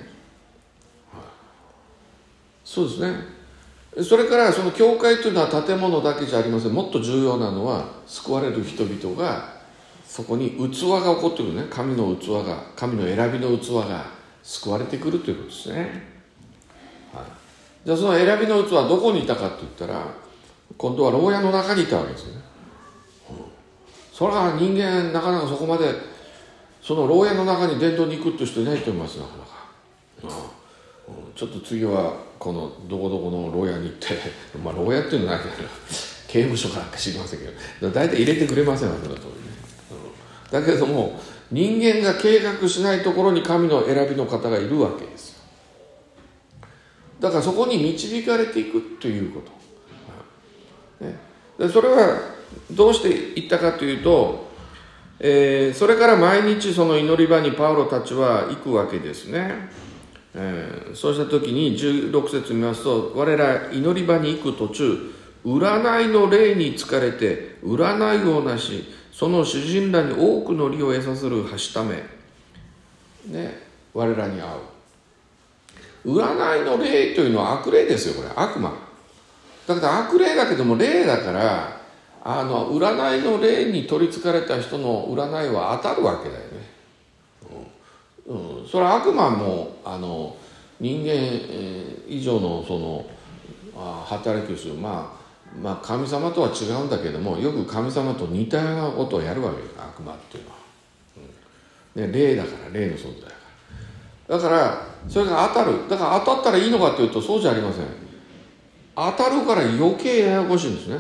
そうですね。それからその教会というのは建物だけじゃありません。もっと重要なのは救われる人々がそこに器が起こってくるね。神の器が、神の選びの器が救われてくるということですね。じゃあその選びの器はどこにいたかって言ったら、今度は牢屋の中にいたわけですよね。それは人間なかなかそこまでその牢屋の中に伝道に行くって人いないと思います。なかなか、ちょっと次はこのどこどこの牢屋に行って牢屋っていうのはないけど刑務所かなんか知りませんけど、大体入れてくれませんわけだとね。だけども人間が計画しないところに神の選びの方がいるわけです。だからそこに導かれていくということ、でそれはどうしていったかというと、それから毎日その祈り場にパウロたちは行くわけですね。そうした時に16節見ますと、我ら祈り場に行く途中、占いの霊に疲れて占いをなし、その主人らに多くの利を得させるはしため、我らに会う。占いの霊というのは悪霊ですよ。これ悪魔だけど、悪霊だけども霊だから、占いの霊に取りつかれた人の占いは当たるわけだよね。それは悪魔も人間以上のその働きをする、神様とは違うんだけども、よく神様と似たようなことをやるわけです、悪魔っていうのは。霊だから、霊の存在だからそれが当たる。だから当たったらいいのかというとそうじゃありません。当たるから余計ややこしいんですね。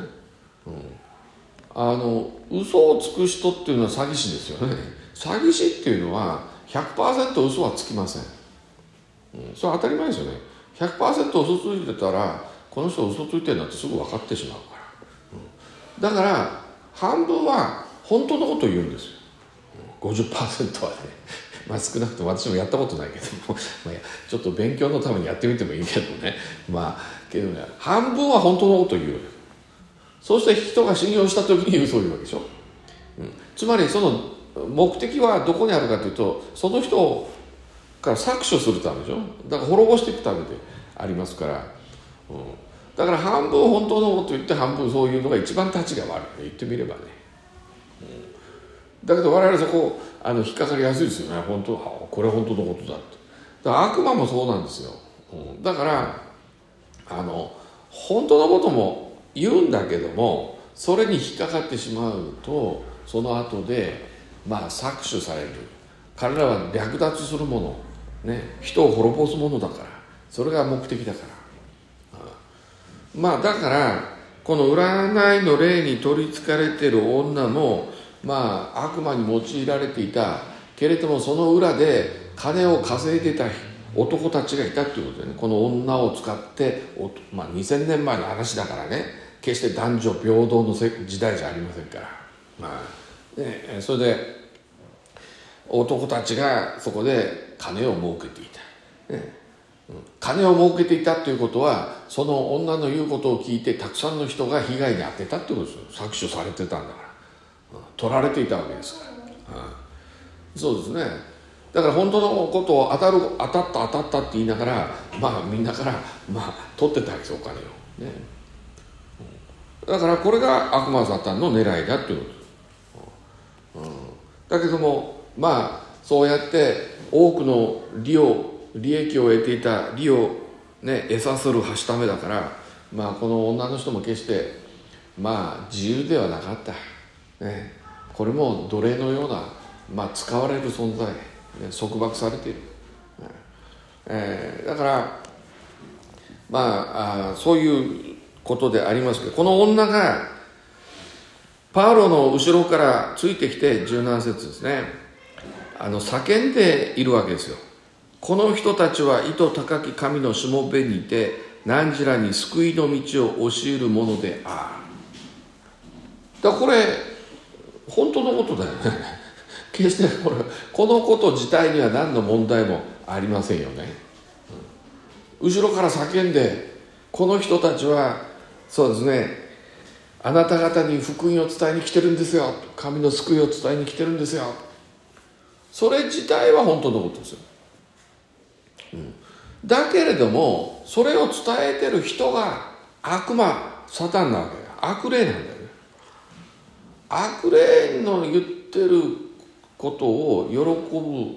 嘘をつく人っていうのは詐欺師ですよね。詐欺師っていうのは 100% 嘘はつきません。それは当たり前ですよね。 100% 嘘ついてたらこの人嘘ついてるなってすぐ分かってしまうから、だから半分は本当のことを言うんですよ。50% はね少なくとも私もやったことないけどもちょっと勉強のためにやってみてもいいけどね。けどね、半分は本当のことを言う。そうして人が信用した時に嘘を言うわけでしょ。つまりその目的はどこにあるかというと、その人から搾取するためでしょ。だから滅ぼしていくためでありますから、だから半分本当のことを言って半分そういうのが一番たちが悪い。言ってみればね。だけど我々そこ引っかかりやすいですよね。これは本当のことだって。だから悪魔もそうなんですよ。だから本当のことも言うんだけども、それに引っかかってしまうとその後で搾取される。彼らは略奪するもの、人を滅ぼすものだから、それが目的だから、だからこの占いの霊に取りつかれている女も悪魔に用いられていたけれども、その裏で金を稼いでいた男たちがいたということでね。この女を使って2000年前の話だからね、決して男女平等の時代じゃありませんから、それで男たちがそこで金を儲けていた、金を儲けていたということは、その女の言うことを聞いてたくさんの人が被害に遭ってたってことですよ。搾取されてたんだから、取られていたわけですから、そうですね。だから本当のことを当たったって言いながら、みんなから取ってたわけです、お金をね。だからこれが悪魔サタンの狙いだっていうことです。だけどもそうやって多くの利益を得ていた利を得させるはしためだから、この女の人も決して自由ではなかった、これも奴隷のような、使われる存在、束縛されている、だからそういうことでありますけど、この女がパウロの後ろからついてきて、17節ですね、叫んでいるわけですよ。この人たちは意図高き神のしもべにて、汝らに救いの道を教えるものである。だからこれ本当のことだよね。決してこのこと自体には何の問題もありませんよね。後ろから叫んで、この人たちはそうですね、あなた方に福音を伝えに来てるんですよ、神の救いを伝えに来てるんですよ。それ自体は本当のことですよ。だけれども、それを伝えてる人が悪魔、サタンなわけだ。悪霊なんだよね。悪霊の言ってることを喜ぶ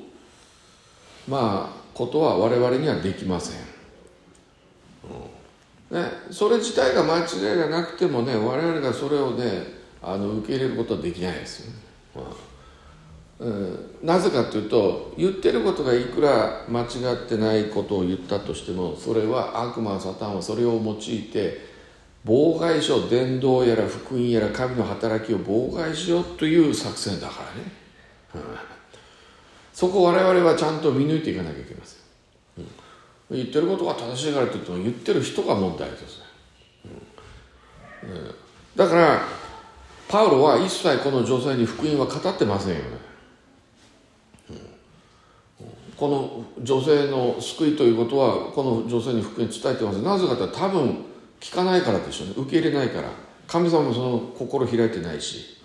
ことは我々にはできません。それ自体が間違いがなくてもね、我々がそれをね受け入れることはできないですよね。なぜかというと、言ってることがいくら間違ってないことを言ったとしても、それは悪魔サタンはそれを用いて妨害しよう、伝道やら福音やら神の働きを妨害しようという作戦だからね。そこを我々はちゃんと見抜いていかなきゃいけません。言ってることが正しいからといっても、言ってる人が問題ですね。だからパウロは一切この女性に福音は語ってませんよね。この女性の救いということはこの女性に福音伝えてます。なぜかというと、多分聞かないからでしょうね。受け入れないから。神様もその心開いてないし、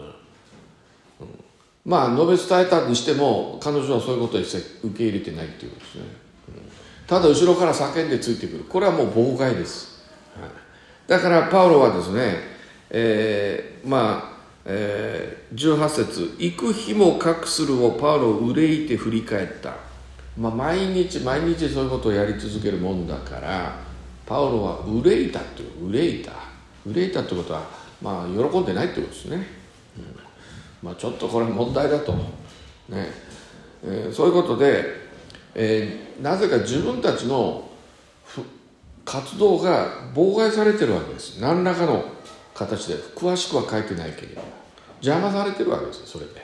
述べ伝えたにしても彼女はそういうことを一切受け入れてないっていうことですね。ただ後ろから叫んでついてくる、これはもう妨害です。だからパウロはですね、18節、幾日もかくするをパウロを憂いて振り返った。毎日そういうことをやり続けるもんだから、パウロは憂いたっていう憂いたってことは喜んでないってことですね。ちょっとこれ問題だとね、そういうことで、なぜか自分たちの活動が妨害されてるわけです。何らかの形で。詳しくは書いてないけれど邪魔されてるわけですよ、それで。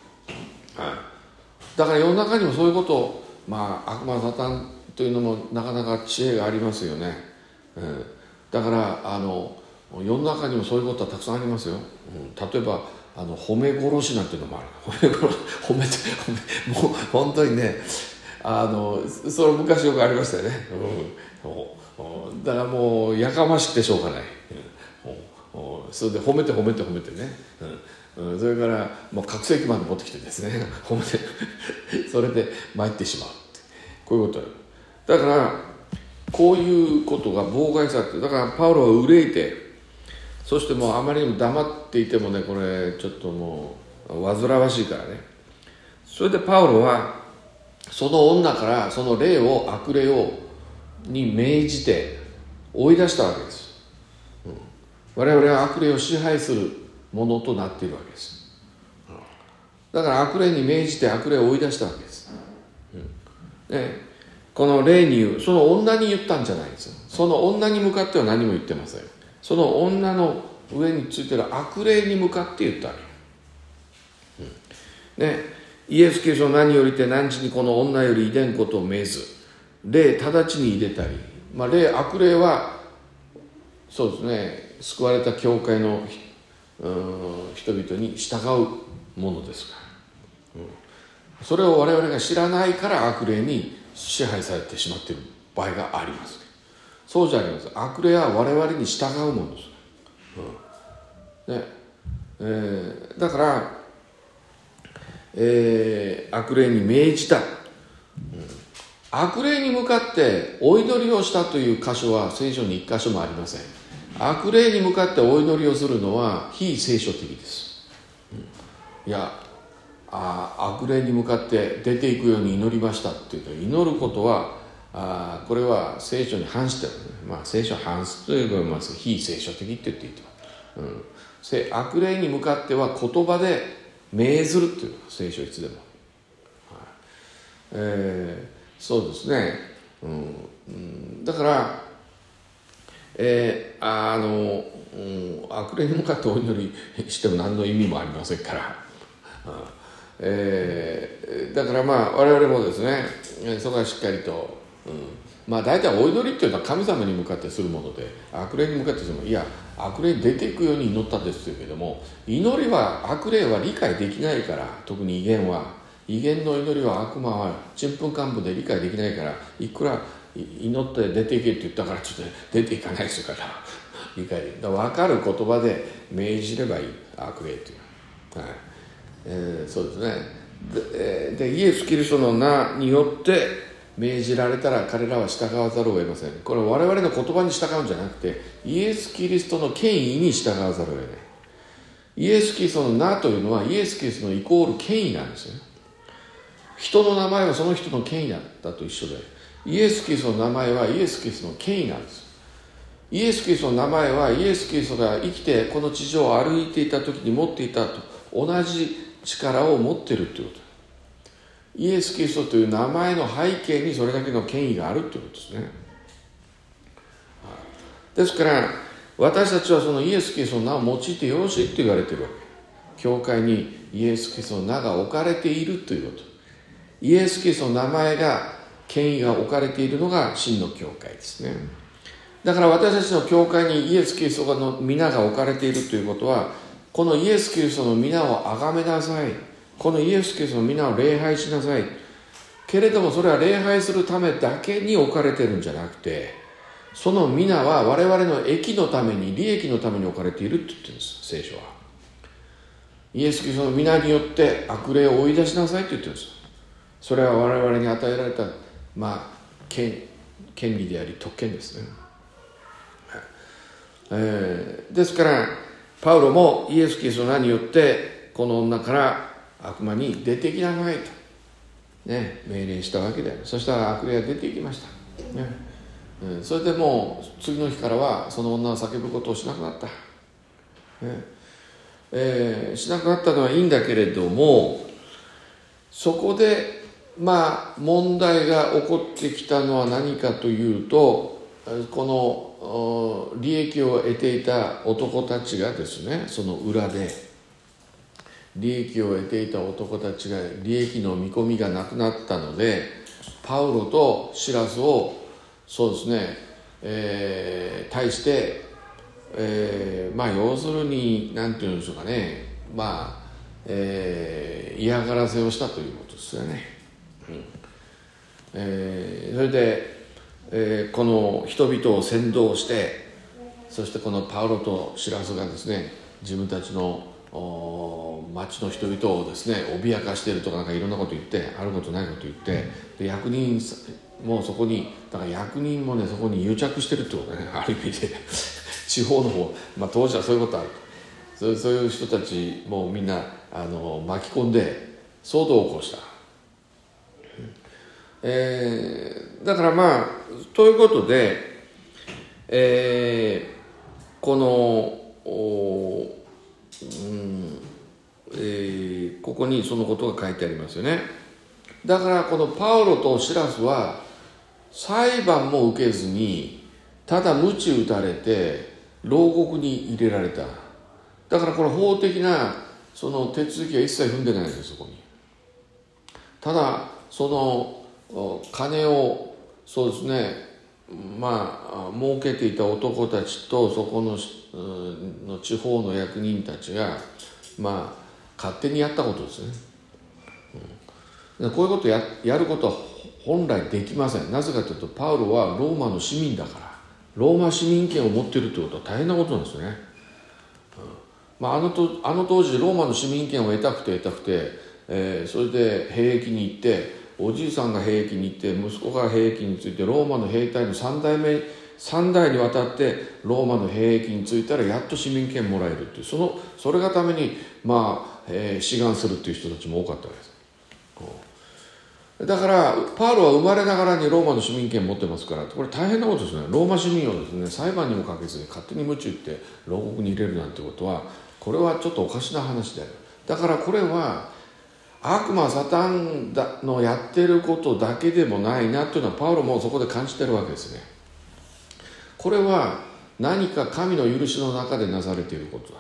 だから世の中にもそういうことを、悪魔サタンというのもなかなか知恵がありますよね。だから世の中にもそういうことはたくさんありますよ。例えば褒め殺しなんていうのもある。褒めてもう本当にね、それ昔よくありましたよね。だからもうやかましくてしょうがない。それで褒めてね、それから拡声器まで持ってきてですね、褒めてそれで参ってしまうって、こういうことだから、こういうことが妨害されて、だからパウロは憂いて、そしてもうあまりにも黙っていてもね、これちょっともう煩わしいからね。それでパウロはその女からその悪霊に命じて追い出したわけです。我々は悪霊を支配するものとなっているわけです。だから悪霊に命じて悪霊を追い出したわけです。この霊に言う、その女に言ったんじゃないんですよ。その女に向かっては何も言ってません。その女の上についている悪霊に向かって言ったわけ。イエス・キリストの名によりて汝にこの女より遺伝ことを命ず、霊直ちに入れたり、悪霊はそうですね、救われた教会の人々に従うものですから、それを我々が知らないから悪霊に支配されてしまっている場合があります。そうじゃありません。悪霊は我々に従うものです。だから、悪霊に命じた、悪霊に向かってお祈りをしたという箇所は聖書に一箇所もありません。悪霊に向かってお祈りをするのは非聖書的です。悪霊に向かって出ていくように祈りましたっていうと、祈ることはこれは聖書に反してる、聖書反すというか、非聖書的って言っていいと、悪霊に向かっては言葉で命ずるっていう聖書いつでも、そうですね、だから悪霊に向かってお祈りしても何の意味もありませんから、だから我々もですね、そこはしっかりと、大体お祈りっていうのは神様に向かってするもので、悪霊に向かってするもの、いや悪霊に出ていくように祈ったんですけども、祈りは悪霊は理解できないから、特に異言の祈りは悪魔はちんぷんかんぷんで理解できないから、いくら祈って出ていけって言ったからちょっと出ていかないですから理解できない。分かる言葉で命じればいい、悪霊っていうのは、そうですね。でイエス・キリストの名によって命じられたら彼らは従わざるを得ません。これは我々の言葉に従うんじゃなくて、イエス・キリストの権威に従わざるを得ない。イエス・キリストの名というのはイエス・キリストのイコール権威なんですよね。人の名前はその人の権威だったと一緒で、イエス・キリストの名前はイエス・キリストの権威なんです。イエス・キリストの名前はイエス・キリストが生きてこの地上を歩いていた時に持っていたと同じ力を持っているということ。イエス・キリストという名前の背景にそれだけの権威があるということですね。ですから私たちはそのイエス・キリストの名を用いてよろしいと言われているわけ。教会にイエス・キリストの名が置かれているということ。イエス・キリストの名前が権威が置かれているのが真の教会ですね。だから私たちの教会にイエス・キリストの皆が置かれているということは、このイエス・キリストの皆を崇めなさい、このイエス・キリストの皆を礼拝しなさい。けれどもそれは礼拝するためだけに置かれているんじゃなくて、その皆は我々の益のために、利益のために置かれているって言ってるんです、聖書は。イエス・キリストの皆によって悪霊を追い出しなさいって言ってるんです。それは我々に与えられた、権利であり特権ですね。ですからパウロもイエス・キリストの名によってこの女から悪魔に出てきなさいと、命令したわけである。そしたら悪霊が出ていきました、それでもう次の日からはその女は叫ぶことをしなくなった、しなくなったのはいいんだけれども、そこで問題が起こってきたのは何かというと、この利益を得ていた男たちがですね、その裏で利益を得ていた男たちが利益の見込みがなくなったので、パウロとシラスをそうですね、対して、要するに何て言うんでしょうかね、嫌がらせをしたということですよね。それでこの人々を扇動して、そしてこのパウロとシラスがですね、自分たちの町の人々をですね脅かしているとか、いろんなこと言って、あることないこと言って、で役人もそこに、だから役人もねそこに癒着してるってことね、ある意味で地方の方、当時はそういうことある。そういう人たちもみんな巻き込んで騒動を起こした。だからということで、このここにそのことが書いてありますよね。だからこのパウロとシラスは裁判も受けずに、ただ鞭打たれて牢獄に入れられた。だからこの法的なその手続きは一切踏んでないんです。そこにただその金をそうですね儲けていた男たちとそこの地方の役人たちが勝手にやったことですね、こういうことを やることは本来できません。なぜかというと、パウロはローマの市民だから、ローマ市民権を持っているということは大変なことなんですね。あの当時ローマの市民権を得たくて、それで兵役に行って、おじいさんが兵役に行って、息子が兵役について、ローマの兵隊の3代にわたってローマの兵役についたらやっと市民権もらえるっていう、それがために志願するっていう人たちも多かったわけです。だからパウロは生まれながらにローマの市民権を持ってますから、これ大変なことですね。ローマ市民をですね、裁判にもかけずに勝手に鞭打って牢獄に入れるなんてことは、これはちょっとおかしな話である。だからこれは悪魔サタンのやってることだけでもないなというのはパウロもそこで感じてるわけですね。これは何か神の許しの中でなされていることだ、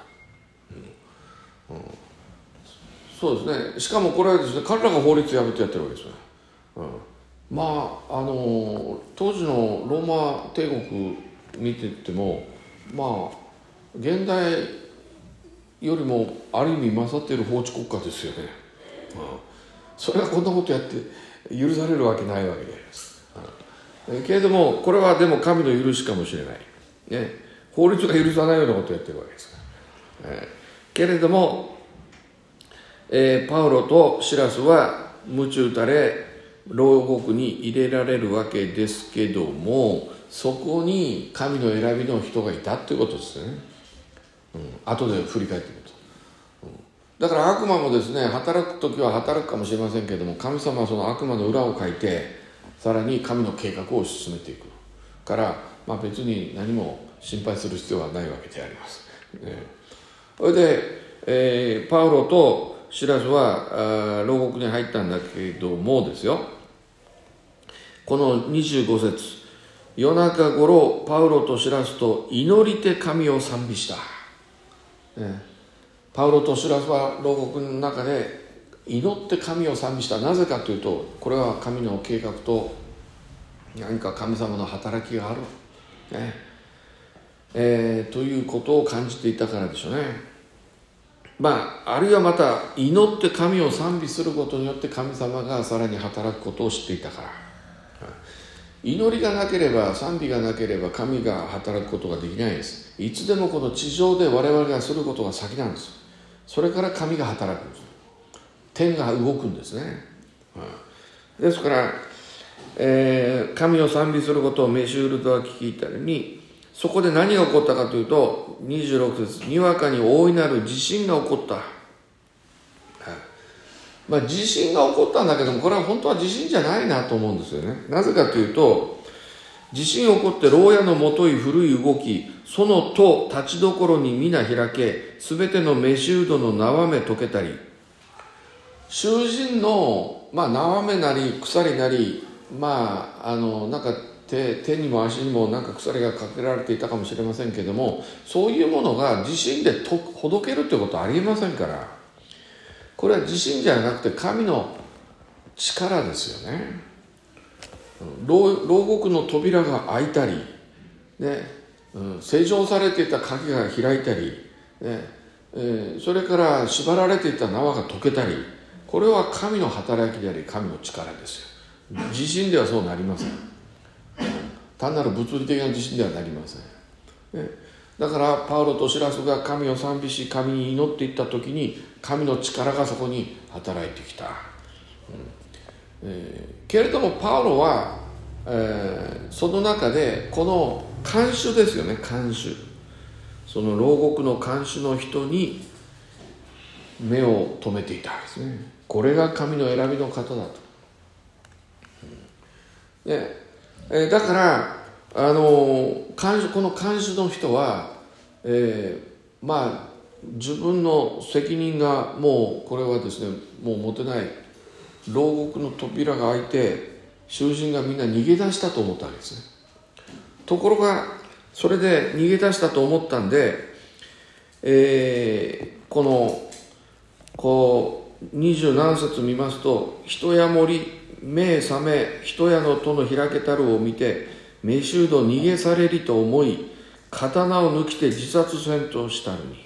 そうですね。しかもこれはですね、彼らが法律破ってやってるわけですよね、当時のローマ帝国見てても現代よりもある意味勝っている法治国家ですよね、それがこんなことやって許されるわけないわけです、けれどもこれはでも神の許しかもしれない、法律が許さないようなことをやってるわけです、けれども、パウロとシラスは鞭打たれ牢獄に入れられるわけですけども、そこに神の選びの人がいたっていうことですね、後で振り返ってみると、だから悪魔もですね、働く時は働くかもしれませんけれども、神様はその悪魔の裏をかいてさらに神の計画を進めていくから、別に何も心配する必要はないわけであります、それで、パウロとシラスは牢獄に入ったんだけどもですよ、この25節、夜中頃パウロとシラスと祈りて神を賛美した、パウロとシラスは牢獄の中で祈って神を賛美した。なぜかというと、これは神の計画と何か神様の働きがある、ということを感じていたからでしょうね。あるいはまた祈って神を賛美することによって神様がさらに働くことを知っていたから、祈りがなければ賛美がなければ神が働くことができないです。いつでもこの地上で我々がすることが先なんです。それから神が働くんです。天が動くんですね、ですから、神を賛美することをメシュールとは聞いたのに、そこで何が起こったかというと、26節、にわかに大いなる地震が起こった、地震が起こったんだけども、これは本当は地震じゃないなと思うんですよね。なぜかというと、地震起こって牢屋のもとい古い動き、その戸立ちどころに皆開け、すべてのメシュードの縄目解けたり、囚人の、縄目なり鎖なり、なんか手にも足にもなんか鎖がかけられていたかもしれませんけれども、そういうものが地震でほどけるということはありえませんから、これは地震じゃなくて神の力ですよね。牢獄の扉が開いたり、施錠されていた鍵が開いたり、それから縛られていた縄が解けたり、これは神の働きであり神の力ですよ。地震ではそうなりません。単なる物理的な地震ではなりません。だからパウロとシラスが神を賛美し神に祈っていった時に、神の力がそこに働いてきた、けれどもパウロは、その中でこの看守ですよね、看守、その牢獄の看守の人に目を留めていたんですね。これが神の選びの方だと、だからこの看守の人は、自分の責任がもうこれはですね、もう持てない、牢獄の扉が開いて囚人がみんな逃げ出したと思ったわけですね。ところがそれで逃げ出したと思ったんで、27節見ますと、人や森目覚め人やの戸の開けたるを見てメシュード逃げされりと思い、刀を抜きて自殺せんとしたるに。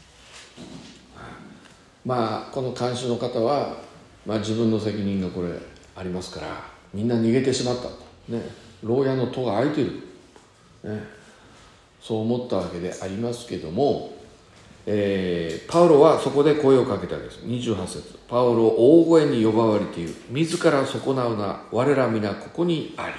この看守の方は、自分の責任がこれありますから、みんな逃げてしまったと、牢屋の戸が開いている、そう思ったわけでありますけども、パウロはそこで声をかけたわけです。28節、パウロ大声に呼ばわれている、自ら損なうな、我ら皆ここにあり、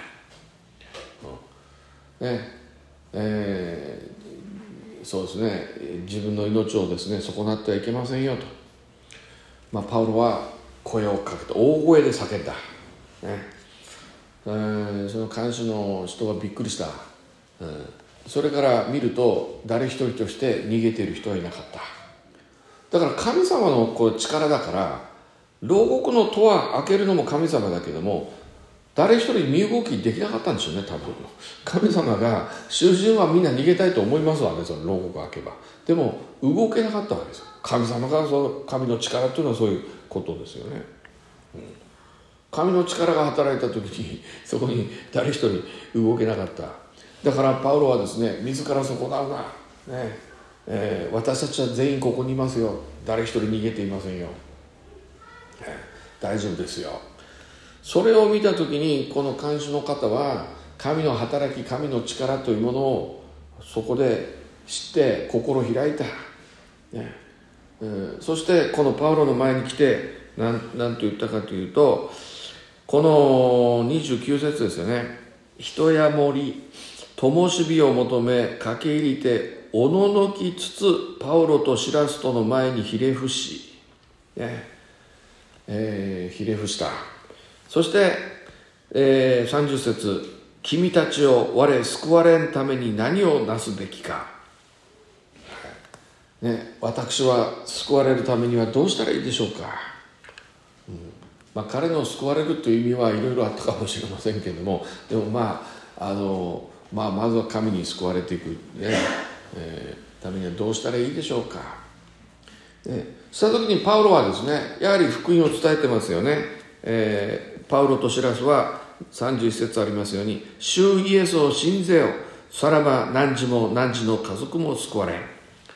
そうですね、自分の命をですね損なってはいけませんよと、パウロは声をかけて大声で叫んだ、その看守の人はびっくりした、それから見ると誰一人として逃げている人はいなかった。だから神様のこう力だから、牢獄の戸は開けるのも神様だけども、 誰一人身動きできなかったんでしょうね、多分。神様が囚人はみんな逃げたいと思いますわね、その牢獄が開けば。でも動けなかったわけですよ。神様が神の力というのはそういうことですよね。神の力が働いた時にそこに誰一人動けなかった。だからパウロはですね、自ら損なうな、私たちは全員ここにいますよ、誰一人逃げていませんよ、大丈夫ですよ。それを見た時にこの看守の方は神の働き、神の力というものをそこで知って心を開いた、そしてこのパウロの前に来て何と言ったかというと、この29節ですよね。人や森、灯火を求め駆け入りておののきつつパウロとシラスとの前にひれ伏し、ひれ伏した。そして、30節、君たちを我救われんために何をなすべきか、私は救われるためにはどうしたらいいでしょうか。彼の救われるという意味はいろいろあったかもしれませんけれども、でもまずは神に救われていく、ためにはどうしたらいいでしょうか。した時にパウロはですね、やはり福音を伝えてますよね。パウロとシラスは31節ありますように、主イエスを信ぜよ、さらば何時も何時の家族も救われん。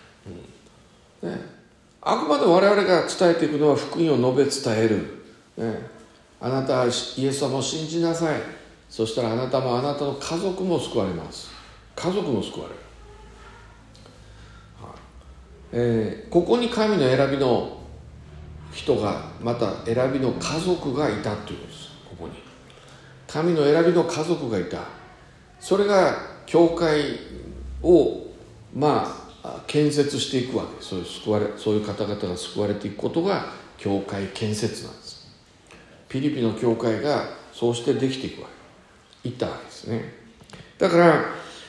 あくまで我々が伝えていくのは福音を述べ伝える。あなたはイエス様を信じなさい。そしたらあなたもあなたの家族も救われます。家族も救われる。ここに神の選びの人が、また選びの家族がいたということです。ここに神の選びの家族がいた。それが教会を建設していくわけです。そういう方々が救われていくことが教会建設なんです。ピリピの教会がそうしてできていくわけ、いったわけですね。だから、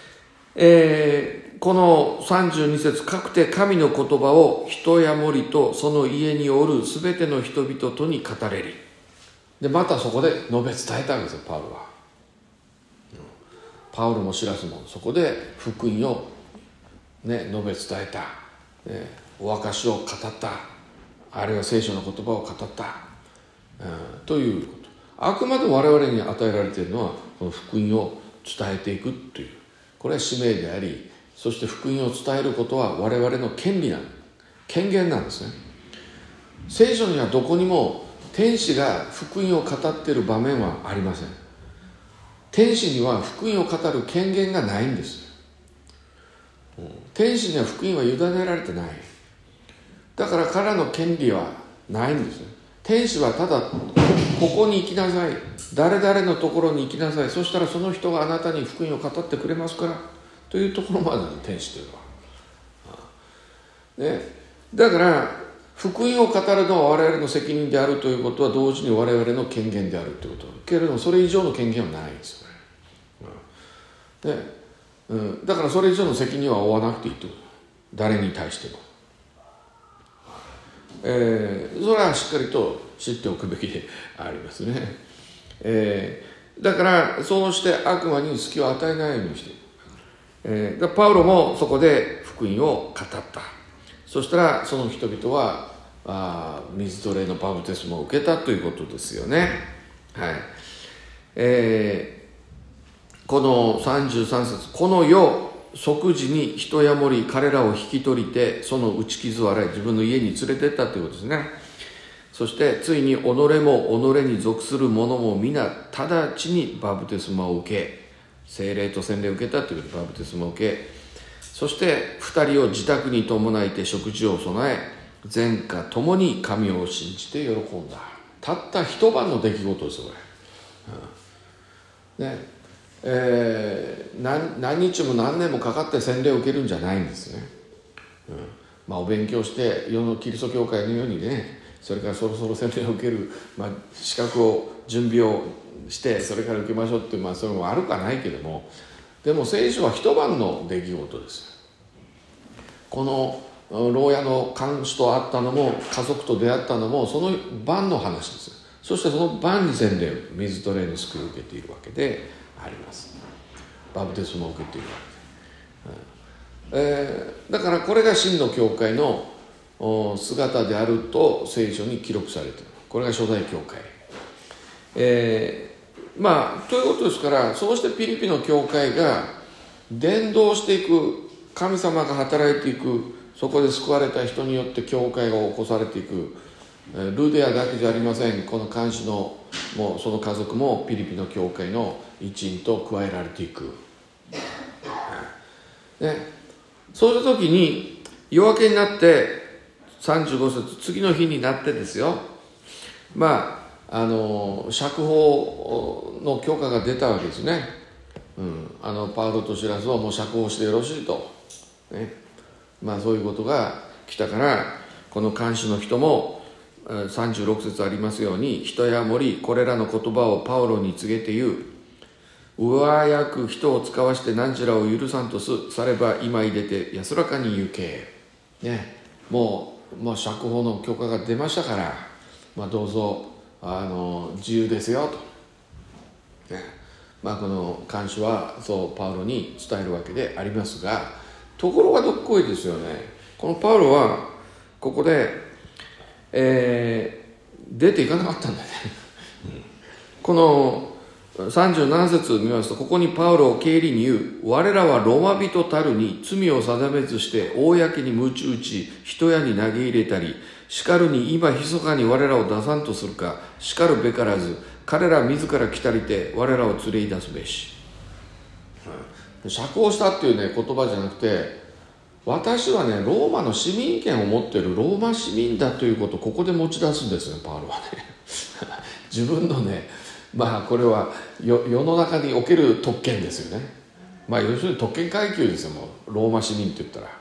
この32節、かくて神の言葉を人や森とその家におるすべての人々とに語れり。でまたそこで述べ伝えたわけですよ、パウロは。パウロもシラスもそこで福音を述べ伝えた、お証しを語った、あるいは聖書の言葉を語った、ということ。あくまで我々に与えられているのはこの福音を伝えていくという、これは使命であり、そして福音を伝えることは我々の権利権限なんですね。聖書にはどこにも天使が福音を語っている場面はありません。天使には福音を語る権限がないんです。天使には福音は委ねられてない。だから彼らの権利はないんですね。天使はただここに行きなさい、誰々のところに行きなさい、そしたらその人があなたに福音を語ってくれますからというところまでの天使というのは、だから福音を語るのは我々の責任であるということは同時に我々の権限であるということけれども、それ以上の権限はないんですよね。だからそれ以上の責任は負わなくていいということ、誰に対しても。それはしっかりと知っておくべきでありますね。だからそうして悪魔に隙を与えないようにしていく。パウロもそこで福音を語った。そしたらその人々は水と霊のバプテスマを受けたということですよね。この33節、この世即時に人や森彼らを引き取りてその打ち傷を洗い自分の家に連れてったということですね。そしてついに己も己に属する者も皆直ちにバプテスマを受け、聖霊と洗礼を受けたというバプテスマを受け、そして2人を自宅に伴いて食事を備え、前科ともに神を信じて喜んだ。たった一晩の出来事ですよこれ、何日も何年もかかって洗礼を受けるんじゃないんですね。お勉強して世のキリスト教会のようにね、それからそろそろ洗礼を受ける、資格を準備をしてそれから受けましょうって、それもあるかないけども、でも聖書は一晩の出来事です。この牢屋の看守と会ったのも家族と出会ったのもその晩の話です。 そしてその万全で水と霊の救いを受けているわけであります。バプテスマを受けているわけで、だからこれが真の教会の姿であると聖書に記録されている。これが初代教会、ということですから、そうしてピリピの教会が伝道していく、神様が働いていく、そこで救われた人によって教会が起こされていく。ルデアだけじゃありません。この監視のもうその家族もピリピの教会の一員と加えられていく、そうした時に夜明けになって35節、次の日になってですよ、釈放の許可が出たわけですね。パウロとシラスはもう釈放してよろしいと、そういうことが来たから、この監視の人も36節ありますように、人や森これらの言葉をパウロに告げて言う。上役人を使わして何ちらを許さんとされば今入れて安らかに行け、もう釈放の許可が出ましたから、どうぞ自由ですよと、この監視はそうパウロに伝えるわけでありますが、ところがどっこいですよね。このパウロはここで、出ていかなかったんだねこの37節見ますと、ここにパウロを経理に言う。我らはロマ人たるに罪を定めずして公に鞭打ち人屋に投げ入れたり、叱るに今密かに我らを出さんとするか、叱るべからず彼ら自ら来たりて我らを連れ出すべし。釈放したっていうね言葉じゃなくて、私はねローマの市民権を持っているローマ市民だということをここで持ち出すんですよ、パウロはね自分のね、これは世の中における特権ですよね。要するに特権階級ですよ、もうローマ市民って言ったら、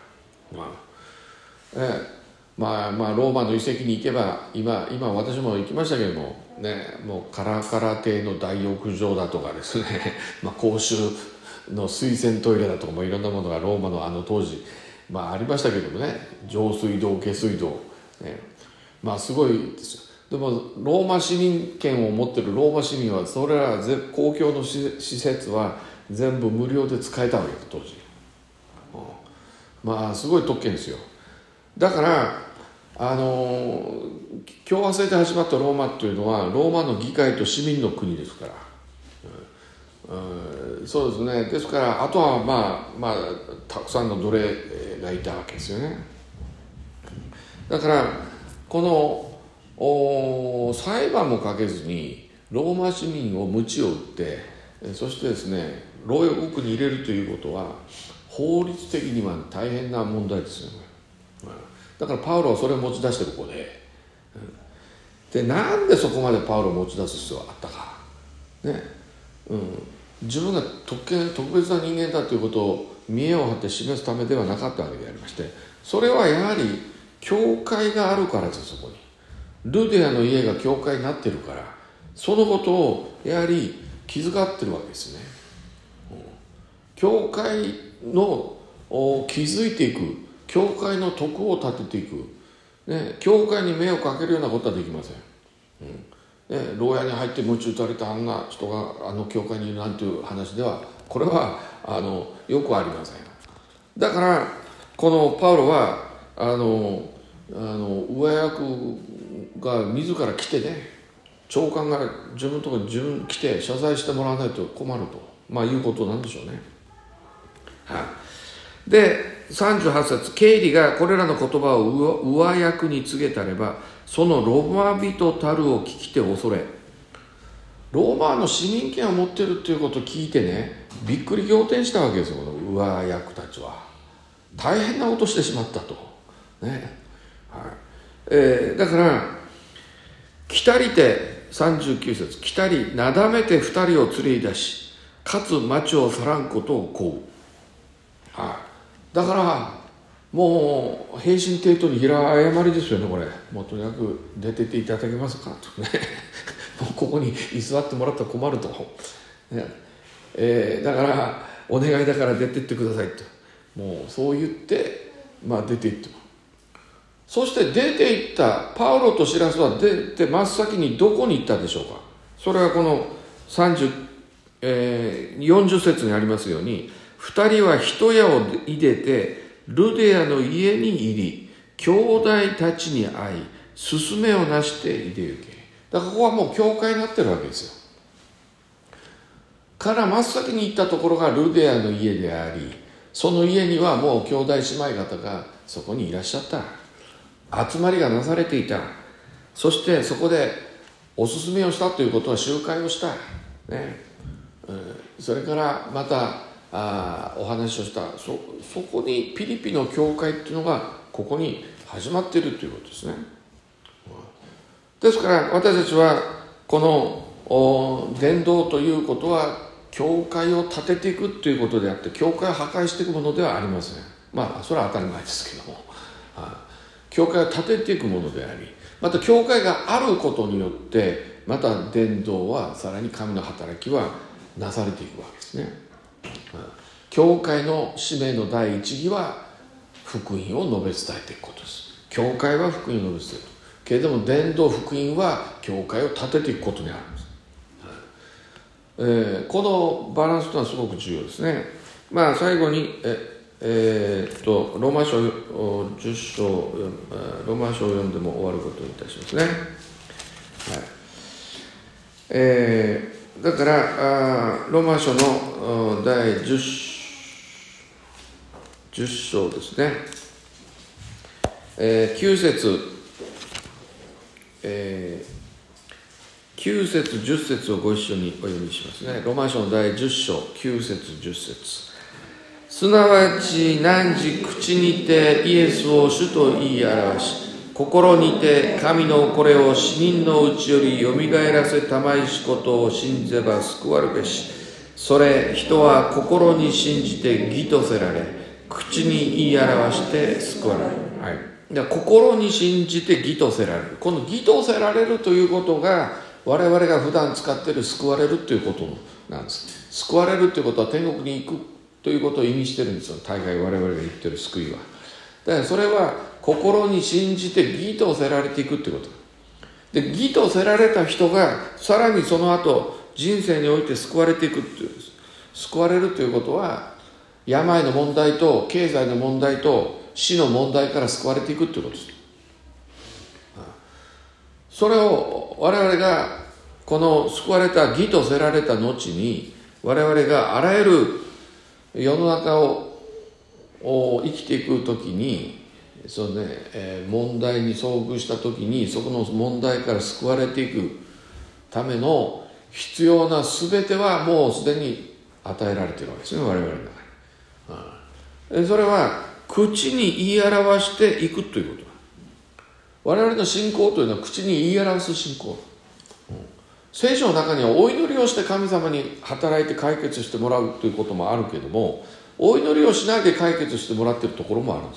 ローマの遺跡に行けば今私も行きましたけどもね、もうカラカラ邸の大浴場だとかですね公衆の水洗トイレだとかもいろんなものがローマの当時ありましたけどもね、上水道下水道、すごいですよ。でもローマ市民権を持っているローマ市民はそれら公共の施設は全部無料で使えたわけです当時、すごい特権ですよ。だから共和制で始まったローマというのはローマの議会と市民の国ですから、そうですね。ですからあとはたくさんの奴隷がいたわけですよね。だからこの裁判もかけずにローマ市民を鞭を打って、そしてですね牢獄に入れるということは法律的には大変な問題ですよね。だからパウロはそれを持ち出してここで、なんでそこまでパウロを持ち出す必要があったかね、自分が特別な人間だということを見栄を張って示すためではなかったわけでありまして、それはやはり教会があるからです。そこにルデアの家が教会になってるから、そのことをやはり気遣ってるわけですね。教会の築いていく、教会の徳を立てていく、教会に迷惑かけるようなことはできません。牢屋に入って鞭打たれたあんな人が教会にいるなんていう話では、これはよくありません。だからこのパウロは上役が自ら来てね、長官が自分のところに来て謝罪してもらわないと困ると、いうことなんでしょうね。で38節、経理がこれらの言葉を上役に告げたれば、そのローマ人たるを聞きて恐れ。ローマの市民権を持ってるっていうことを聞いてね、びっくり仰天したわけですよ。この上役たちは大変なことしてしまったとね。だから来たりて39節、来たりなだめて2人を連れ出し、かつ町を去らんことをこう。だからもう平身低頭に平謝りですよね。これもうとにかく出てっていただけますかとねもうここに居座ってもらったら困ると、だからお願いだから出てってくださいと、もうそう言って出て行っても、 そして出て行ったパウロとシラスは出て真っ先にどこに行ったでしょうか。それはこの40節にありますように、二人は一夜を入れてルデアの家に入り、兄弟たちに会い、勧めをなして出行け。だからここはもう教会になってるわけですよ。から真っ先に行ったところがルデアの家であり、その家にはもう兄弟姉妹方がそこにいらっしゃった。集まりがなされていた。そしてそこでお勧めをしたということは集会をした、それからまたお話をした。そこにピリピの教会っていうのがここに始まっているということですね。ですから私たちはこの伝道ということは教会を建てていくということであって、教会を破壊していくものではありません。それは当たり前ですけども、教会を建てていくものであり、また教会があることによってまた伝道はさらに神の働きはなされていくわけですね。教会の使命の第一義は福音を述べ伝えていくことです。教会は福音を述べ伝えるけれども、伝道福音は教会を建てていくことにあるんです。このバランスというのはすごく重要ですね。最後にローマ書10章ローマ書を読んでも終わることにいたしますね。だからローマ書の第10章ですね、9節9節10節をご一緒にお読みしますね。ローマ書の第10章9節10節。すなわち汝口にてイエスを主と言い表し、心にて神のこれを死人のうちよりよみがえらせたまいしことを信ぜば救わるべし。それ人は心に信じて義とせられ、口に言い表して救われる。心に信じて義とせられる。この義とせられるということが我々が普段使っている救われるということなんです。救われるということは天国に行くということを意味してるんですよ。大概我々が言ってる救いは。だからそれは心に信じて義とせられていくということで、義とせられた人がさらにその後人生において救われていくというです。救われるということは病の問題と経済の問題と死の問題から救われていくということです。それを我々がこの救われた義とせられた後に、我々があらゆる世の中を生きていくときに問題に遭遇したときに、そこの問題から救われていくための必要な全てはもうすでに与えられているわけですね、我々の中に。それは口に言い表していくということ。我々の信仰というのは口に言い表す信仰。聖書の中にはお祈りをして神様に働いて解決してもらうということもあるけども、お祈りをしないで解決してもらっているところもあるんです。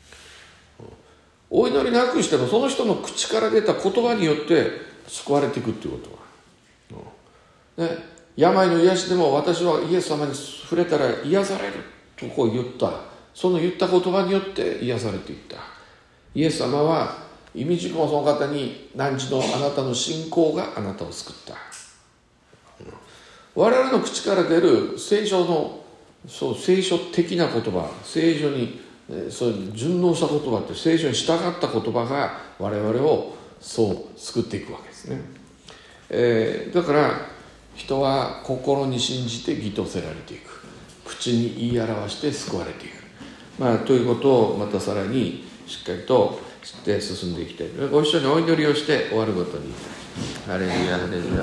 お祈りなくしてもその人の口から出た言葉によって救われていくということは、病の癒しでも私はイエス様に触れたら癒されるとこう言った。その言った言葉によって癒されていった。イエス様は意味軸もその方に汝のあなたの信仰があなたを救った。我々の口から出る聖書の聖書的な言葉、聖書に順応した言葉って、聖書に従った言葉が我々をそう救っていくわけですね。だから人は心に信じて義とせられていく、口に言い表して救われていく、ということをまたさらにしっかりと知って進んでいきたい。ご一緒にお祈りをして終わることに。ハレルヤハレルヤ。